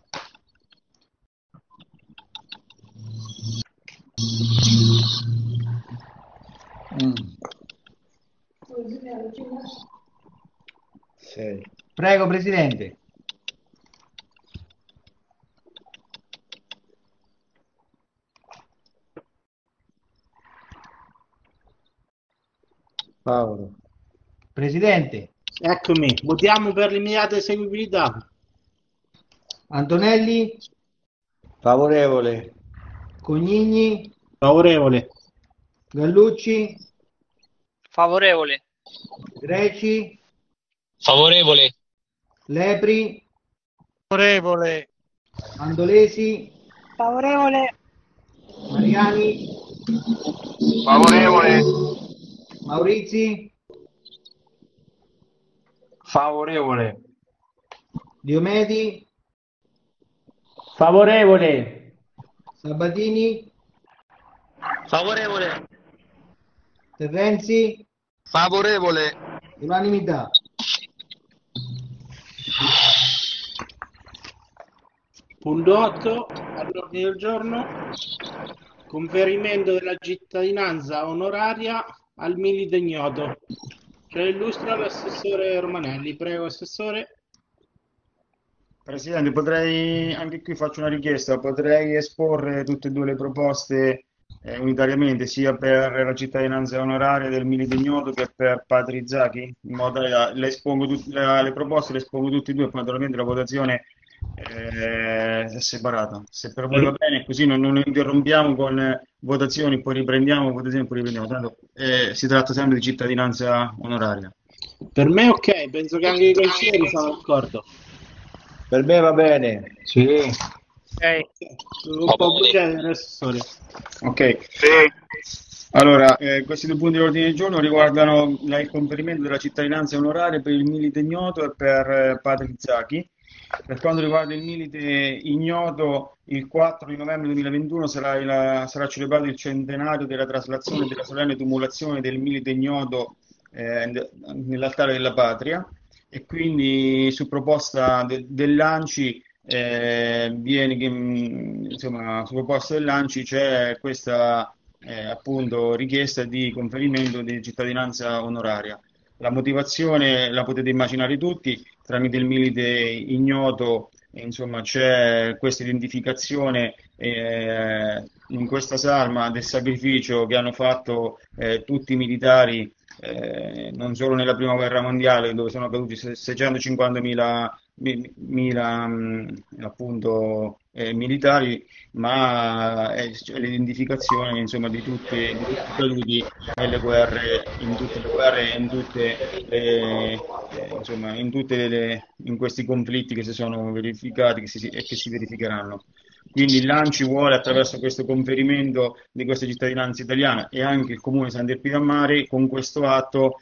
Sei. Prego, Presidente. Paolo. Presidente. Eccomi, votiamo per l'immediata eseguibilità. Antonelli, Favorevole. Cognigni, Favorevole. Gallucci, Favorevole. Greci, Favorevole. Lepri, Favorevole. Mandolesi, Favorevole. Mariani, Favorevole. Maurizi, Favorevole. Diomedi, Favorevole. Sabatini, Favorevole. Terrenzi, Favorevole. unanimità. Punto 8 all'ordine del giorno, conferimento della cittadinanza onoraria al milite ignoto. Ce la illustra l'assessore Romanelli. Prego, assessore. Presidente, potrei, anche qui faccio una richiesta, potrei esporre tutte e due le proposte unitariamente, sia per la cittadinanza onoraria del milite ignoto che per Patri Zaki, in modo da le espongo le proposte, le espongo tutte e due, poi naturalmente la votazione è separata. Se per voi va bene, così non interrompiamo con votazioni, poi riprendiamo, votazioni, poi riprendiamo, tanto si tratta sempre di cittadinanza onoraria. Per me ok, penso che anche i consiglieri sono d'accordo. Per me va bene. Sì. Un po' bugiare, assessore. Ok. Allora, questi due punti dell'ordine del giorno riguardano il conferimento della cittadinanza onoraria per il milite ignoto e per Patri Zaki. Per quanto riguarda il milite ignoto, il 4 di novembre 2021 sarà celebrato il centenario della traslazione e della solenne tumulazione del milite ignoto nell'altare della patria, e quindi su proposta dell'ANCI su proposta dell'ANCI c'è questa appunto richiesta di conferimento di cittadinanza onoraria. La motivazione la potete immaginare tutti, tramite il milite ignoto, insomma, c'è questa identificazione in questa salma del sacrificio che hanno fatto tutti i militari, non solo nella prima guerra mondiale, dove sono caduti 650.000 appunto militari, ma è l'identificazione, insomma, di tutti i caduti nelle guerre, in tutte le guerre, in questi conflitti che si sono verificati e che si verificheranno. Quindi l'ANCI vuole, attraverso questo conferimento di questa cittadinanza italiana, e anche il Comune di San Derpidammare, con questo atto,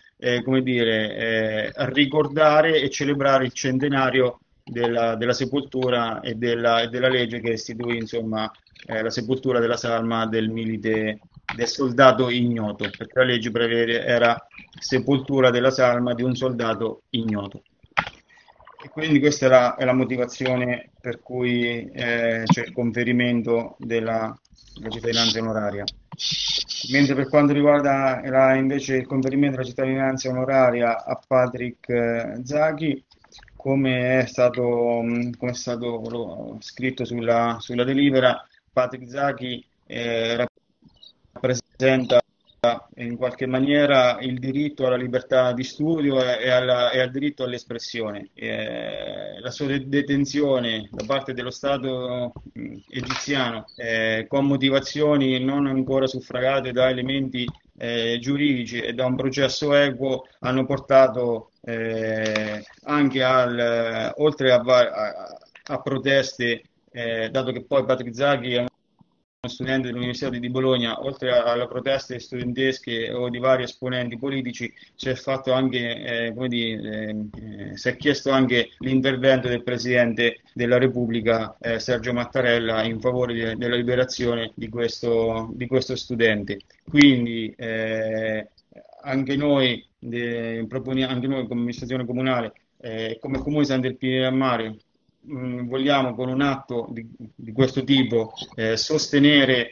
ricordare e celebrare il centenario della sepoltura e della legge che istituì, insomma, la sepoltura della salma del milite, del soldato ignoto, perché la legge era sepoltura della salma di un soldato ignoto. E quindi questa è la motivazione per cui c'è il conferimento della cittadinanza onoraria. Mentre per quanto riguarda invece il conferimento della cittadinanza onoraria a Patrick Zaki, come è stato scritto sulla delibera, Patrick Zaki rappresenta in qualche maniera il diritto alla libertà di studio e al diritto all'espressione. La sua detenzione da parte dello Stato egiziano, con motivazioni non ancora suffragate da elementi giuridici e da un processo equo, hanno portato anche oltre a proteste, dato che poi Patrick Zaki è studente dell'Università di Bologna, oltre alle proteste studentesche o di vari esponenti politici, si è fatto anche, come dire, si è chiesto anche l'intervento del Presidente della Repubblica, Sergio Mattarella, in favore della liberazione di questo studente. Quindi anche noi, anche noi come amministrazione comunale, come Comune San del Piede del Mare, vogliamo con un atto di questo tipo sostenere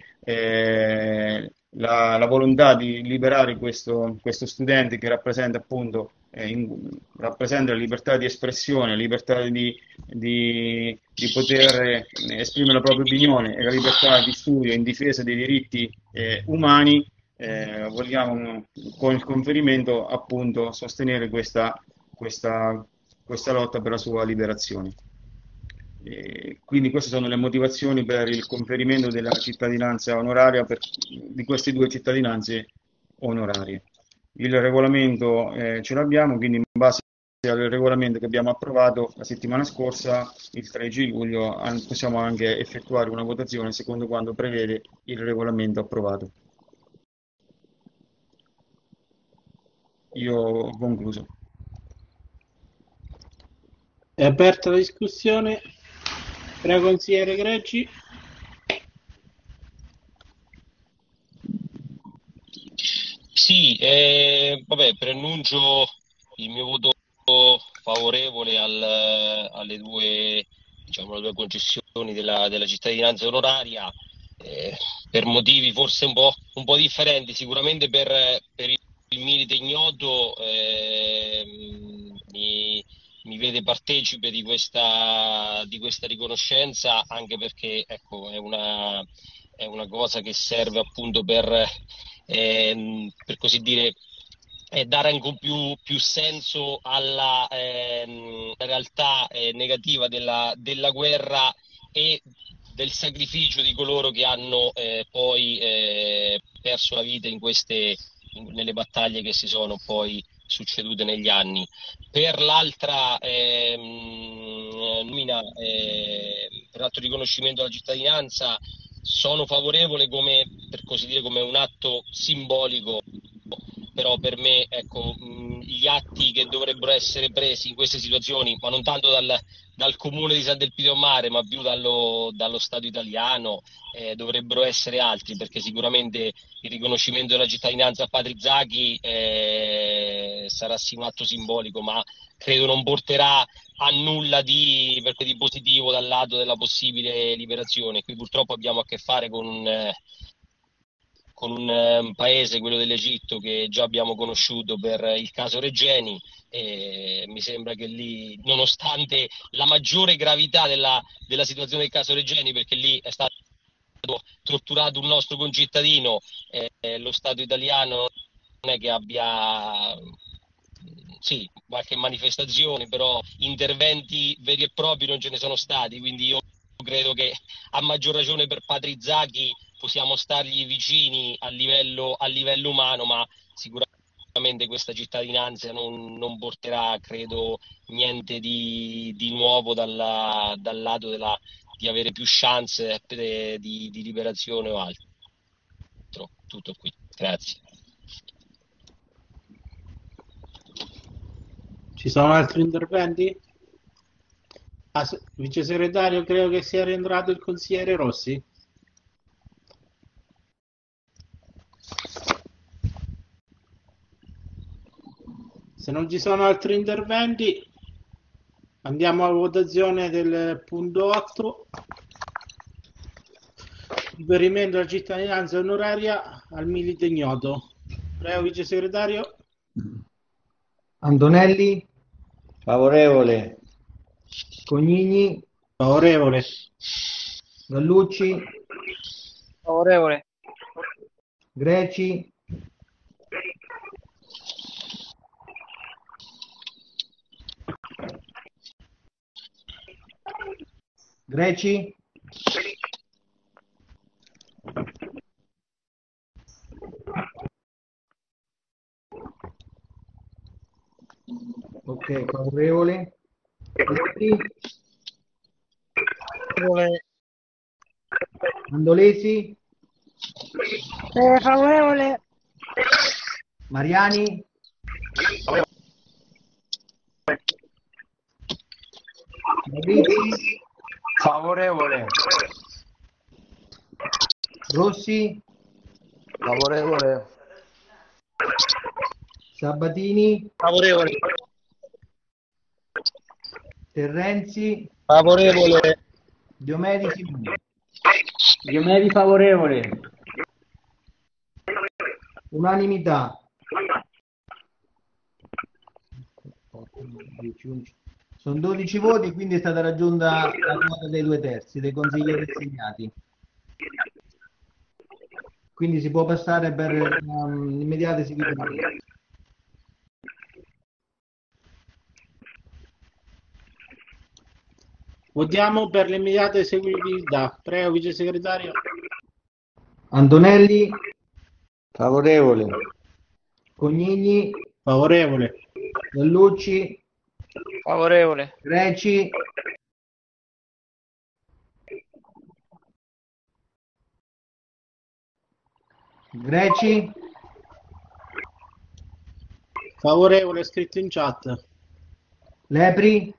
la volontà di liberare questo studente che rappresenta appunto rappresenta la libertà di espressione, la libertà di poter esprimere la propria opinione e la libertà di studio in difesa dei diritti umani. Vogliamo con il conferimento appunto sostenere questa lotta per la sua liberazione. Quindi queste sono le motivazioni per il conferimento della cittadinanza onoraria di queste due cittadinanze onorarie. Il regolamento ce l'abbiamo, quindi in base al regolamento che abbiamo approvato la settimana scorsa, il 13 luglio, possiamo anche effettuare una votazione secondo quanto prevede il regolamento approvato. Io ho concluso. È aperta la discussione. Prego, consigliere Greggi. Sì, vabbè, preannuncio il mio voto favorevole alle due, diciamo, le due concessioni della cittadinanza onoraria, per motivi forse un po' differenti. Sicuramente per il milite ignoto mi vede partecipe di questa riconoscenza, anche perché ecco, è una cosa che serve appunto per così dire dare anche più senso alla realtà negativa della guerra e del sacrificio di coloro che hanno poi perso la vita nelle battaglie che si sono poi succedute negli anni. Per l'altra nomina, per l'altro riconoscimento della cittadinanza, sono favorevole per così dire, come un atto simbolico, però per me, ecco, gli atti che dovrebbero essere presi in queste situazioni, ma non tanto dal comune di San del Pido Mare, ma più dallo Stato italiano, dovrebbero essere altri, perché sicuramente il riconoscimento della cittadinanza a Patrick Zaki sarà sì un atto simbolico, ma credo non porterà a nulla di positivo dal lato della possibile liberazione. Qui purtroppo abbiamo a che fare con un paese, quello dell'Egitto, che già abbiamo conosciuto per il caso Regeni, e mi sembra che lì, nonostante la maggiore gravità della situazione del caso Regeni, perché lì è stato torturato un nostro concittadino, lo Stato italiano non è che abbia sì, qualche manifestazione, però interventi veri e propri non ce ne sono stati, quindi io credo che a maggior ragione per Patrick Zaki possiamo stargli vicini a livello umano, ma sicuramente questa cittadinanza non porterà, credo, niente di nuovo dal lato di avere più chance di liberazione o altro. Tutto qui, grazie. Ci sono altri interventi? Vice segretario, credo che sia rientrato il consigliere Rossi. Se non ci sono altri interventi, andiamo alla votazione del punto 8. Riferimento alla cittadinanza onoraria al milite ignoto. Prego, vice segretario. Antonelli? Favorevole. Cognini? Favorevole. Gallucci? Favorevole. Greci? Greci? Ok, favorevole. Favorevole. Andolesi? Favorevole. Mariani, Maurizzi, Favorevole. Rossi, Favorevole. Sabatini, Favorevole. Terrenzi, Favorevole. Diomedi, Simoni. Diomedi favorevole. Unanimità. 10, 11. Sono 12 voti, quindi è stata raggiunta la quota dei 2/3 dei consiglieri assegnati. Quindi si può passare per immediate esecuzioni. Votiamo per l'immediata eseguibilità. Prego, vice segretario. Antonelli, Favorevole. Cognigli, Favorevole. Gallucci, Favorevole. Greci, Greci, Favorevole, scritto in chat. Lepri,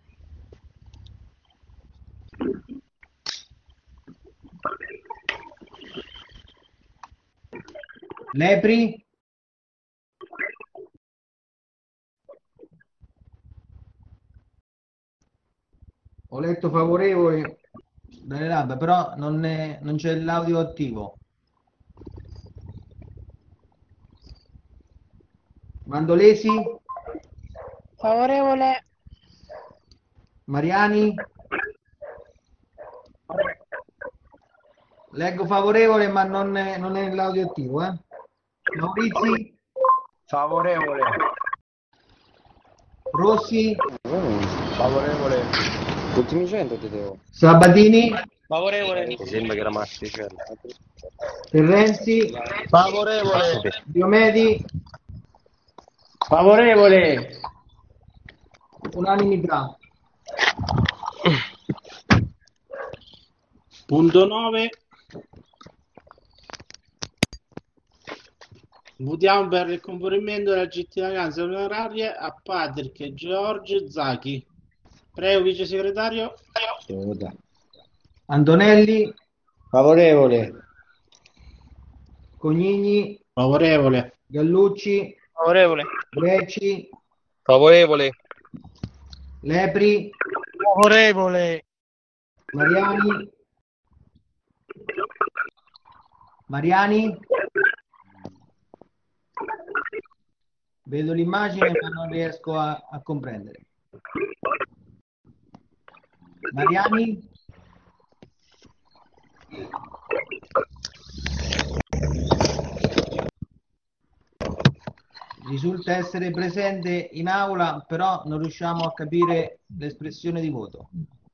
Lepri, ho letto favorevole dalle labbra, però non c'è l'audio attivo. Mandolesi, Favorevole. Mariani, leggo favorevole ma non è l'audio attivo. Maurizzi, Favorevole. Rossi, Favorevole. Ultimi 100 ti devo. Sabatini, Favorevole. Mi sembra che era masticello. Terrenzi, Favorevole. Diomedi, Favorevole. unanimità. Punto 9. Votiamo per il conferimento della cittadinanza onoraria a Patrick George Zachi. Prego, vice segretario. Antonelli, Favorevole. Cognigli, Favorevole. Gallucci, Favorevole. Greci, Favorevole. Lepri, Favorevole. Mariani, vedo l'immagine ma non riesco a comprendere. Mariani, risulta essere presente in aula, però non riusciamo a capire l'espressione di voto.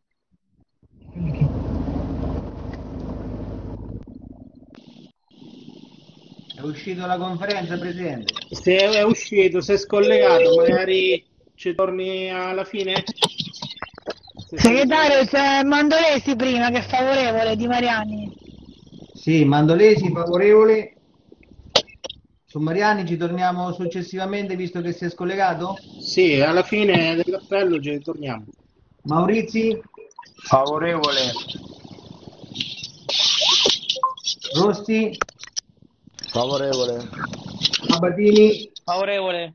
È uscito la conferenza, Presidente? Se è uscito, se è scollegato, magari ci torni alla fine. Segretario, c'è Mandolesi prima che è favorevole di Mariani. Sì, Mandolesi favorevole. Su Mariani ci torniamo successivamente visto che si è scollegato? Sì, alla fine dell'appello ci torniamo. Maurizzi, Favorevole. Rossi, Favorevole. Sabatini, Favorevole.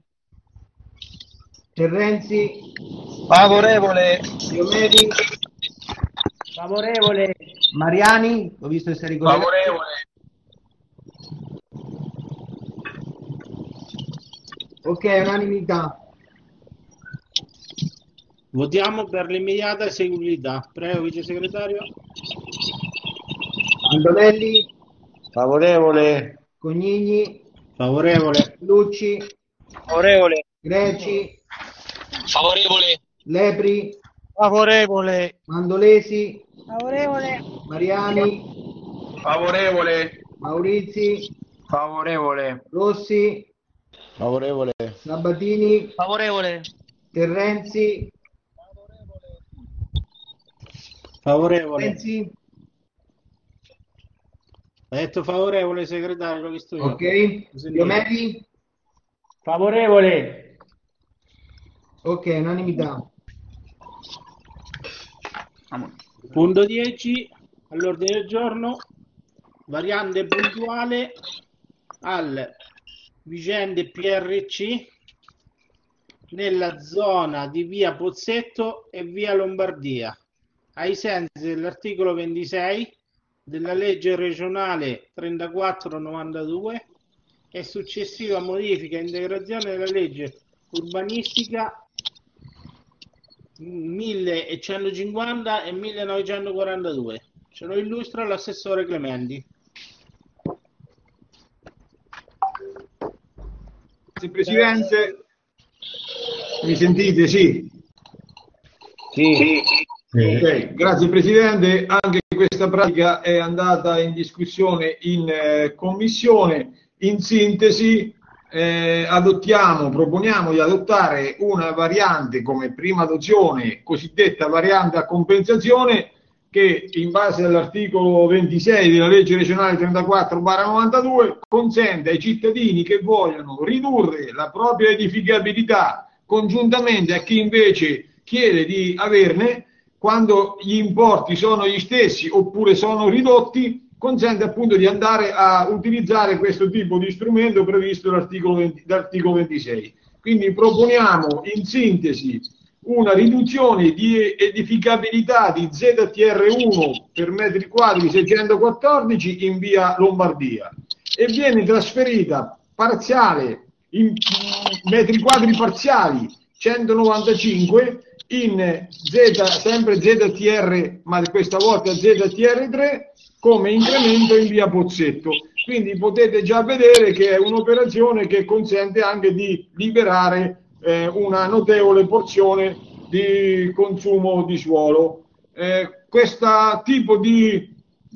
Terrenzi, Favorevole. Diomedi, Favorevole. Mariani, ho visto essere ricollegato. Favorevole. Ok, unanimità. Votiamo per l'immediata eseguibilità. Prego, vice segretario. Antonelli, Favorevole. Cognigli, Favorevole. Lucci, Favorevole. Greci, Favorevole. Lepri, Favorevole. Mandolesi, Favorevole. Mariani, Favorevole. Maurizzi, Favorevole. Rossi, Favorevole. Sabatini, Favorevole. Terrenzi, Favorevole. Terrenzi, Ha detto favorevole, segretario, l'ho visto io. Ok, Diomevi? Favorevole. Ok, unanimità. Punto 10 all'ordine del giorno, variante puntuale al vicende PRC nella zona di via Pozzetto e via Lombardia, ai sensi dell'articolo 26 della legge regionale 3492 e successiva modifica e integrazione della legge urbanistica 1150 e 1942. Ce lo illustra l'assessore Clementi. Grazie Presidente, mi sentite? Sì. Sì. Ok, grazie Presidente, anche questa pratica è andata in discussione in commissione. In sintesi proponiamo di adottare una variante come prima adozione, cosiddetta variante a compensazione, che in base all'articolo 26 della legge regionale 34/92 consente ai cittadini che vogliono ridurre la propria edificabilità congiuntamente a chi invece chiede di averne, quando gli importi sono gli stessi oppure sono ridotti, consente appunto di andare a utilizzare questo tipo di strumento previsto dall'articolo 26. Quindi proponiamo in sintesi una riduzione di edificabilità di ZTR1 per metri quadri 614 in via Lombardia e viene trasferita parziale in metri quadri parziali 195 in sempre ZTR, ma questa volta ZTR3 come incremento in via Pozzetto. Quindi potete già vedere che è un'operazione che consente anche di liberare una notevole porzione di consumo di suolo. Questo tipo di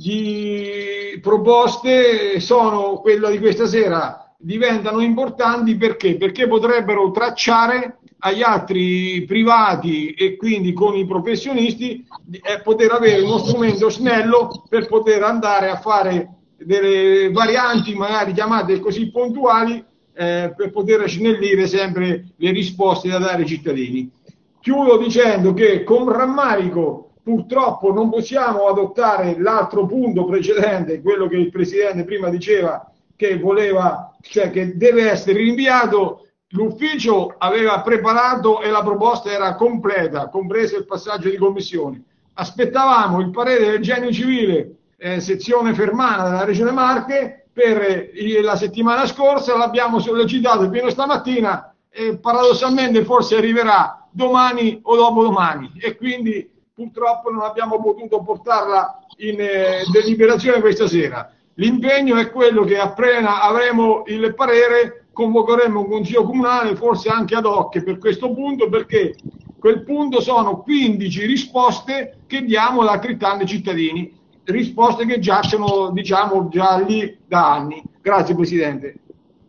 proposte sono quella di questa sera, diventano importanti perché potrebbero tracciare agli altri privati e quindi con i professionisti poter avere uno strumento snello per poter andare a fare delle varianti magari chiamate così puntuali per poter snellire sempre le risposte da dare ai cittadini. Chiudo dicendo che con rammarico purtroppo non possiamo adottare l'altro punto precedente, quello che il Presidente prima diceva che voleva, cioè che deve essere rinviato. L'ufficio aveva preparato e la proposta era completa, compreso il passaggio di commissione. Aspettavamo il parere del Genio Civile, sezione Fermana della Regione Marche, per la settimana scorsa, l'abbiamo sollecitato fino a stamattina e paradossalmente forse arriverà domani o dopodomani e quindi purtroppo non abbiamo potuto portarla in deliberazione questa sera. L'impegno è quello che appena avremo il parere convocheremo un consiglio comunale, forse anche ad hoc per questo punto, perché quel punto sono 15 risposte che diamo ad altrettanti cittadini, risposte che giacciono diciamo già lì da anni. Grazie Presidente.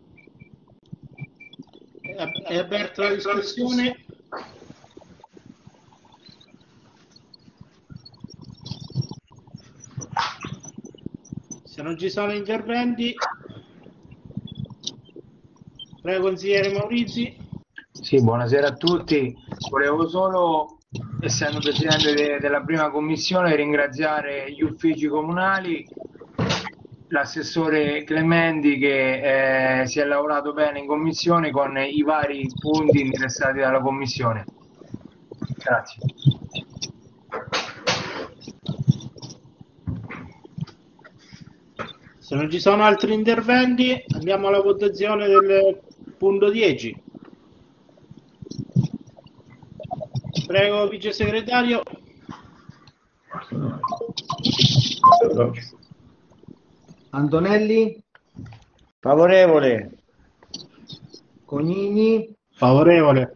È aperta la discussione. Se non ci sono interventi, prego consigliere Maurizi. Sì, buonasera a tutti. Volevo solo, essendo presidente della prima commissione, ringraziare gli uffici comunali, l'assessore Clementi che si è lavorato bene in commissione con i vari punti interessati dalla commissione. Grazie. Se non ci sono altri interventi, andiamo alla votazione del punto 10. Prego, vice segretario. Antonelli? Favorevole. Conigni? Favorevole.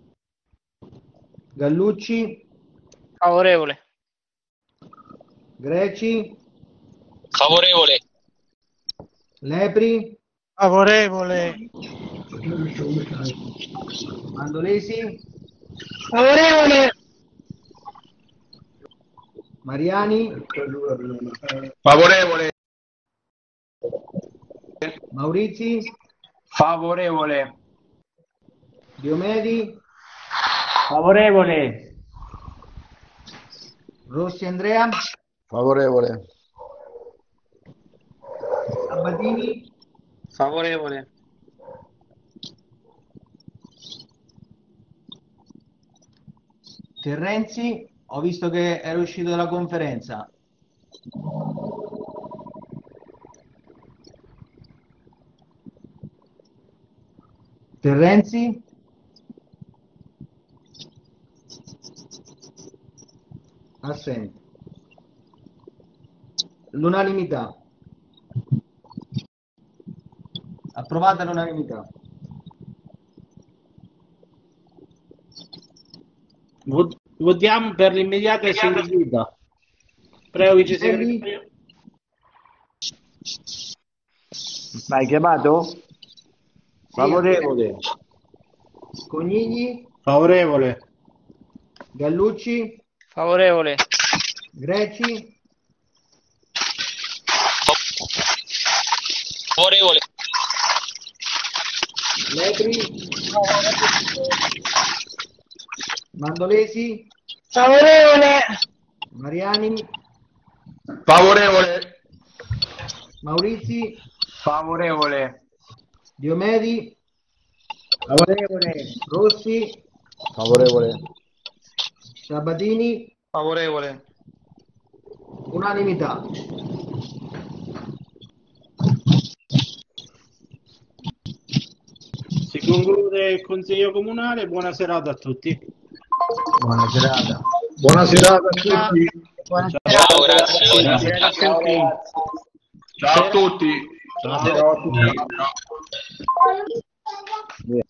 Gallucci? Favorevole. Greci? Favorevole. Lepri? Favorevole. Mandolesi? Favorevole. Mariani? Favorevole. Maurizi, Favorevole. Diomedi, Favorevole. Rossi Andrea, Favorevole. Sabatini, Favorevole. Terrenzi, ho visto che era uscito dalla conferenza. Terrenzi, assente. L'unanimità. Approvata l'unanimità. Votiamo per l'immediata esecutiva. Prego, vice segretario. Ma hai chiamato? Favorevole. Conigli, Favorevole. Gallucci, Favorevole. Greci, Favorevole. Lepri, Mandolesi, Favorevole. Mariani, Favorevole. Maurizi, Favorevole. Diomedi, Favorevole. Rossi, Favorevole. Sabatini, Favorevole. unanimità. Si conclude il Consiglio Comunale. Buona serata a tutti. Buona serata. Buona serata a tutti. Ciao, grazie. Ciao a tutti. Ciao a tutti.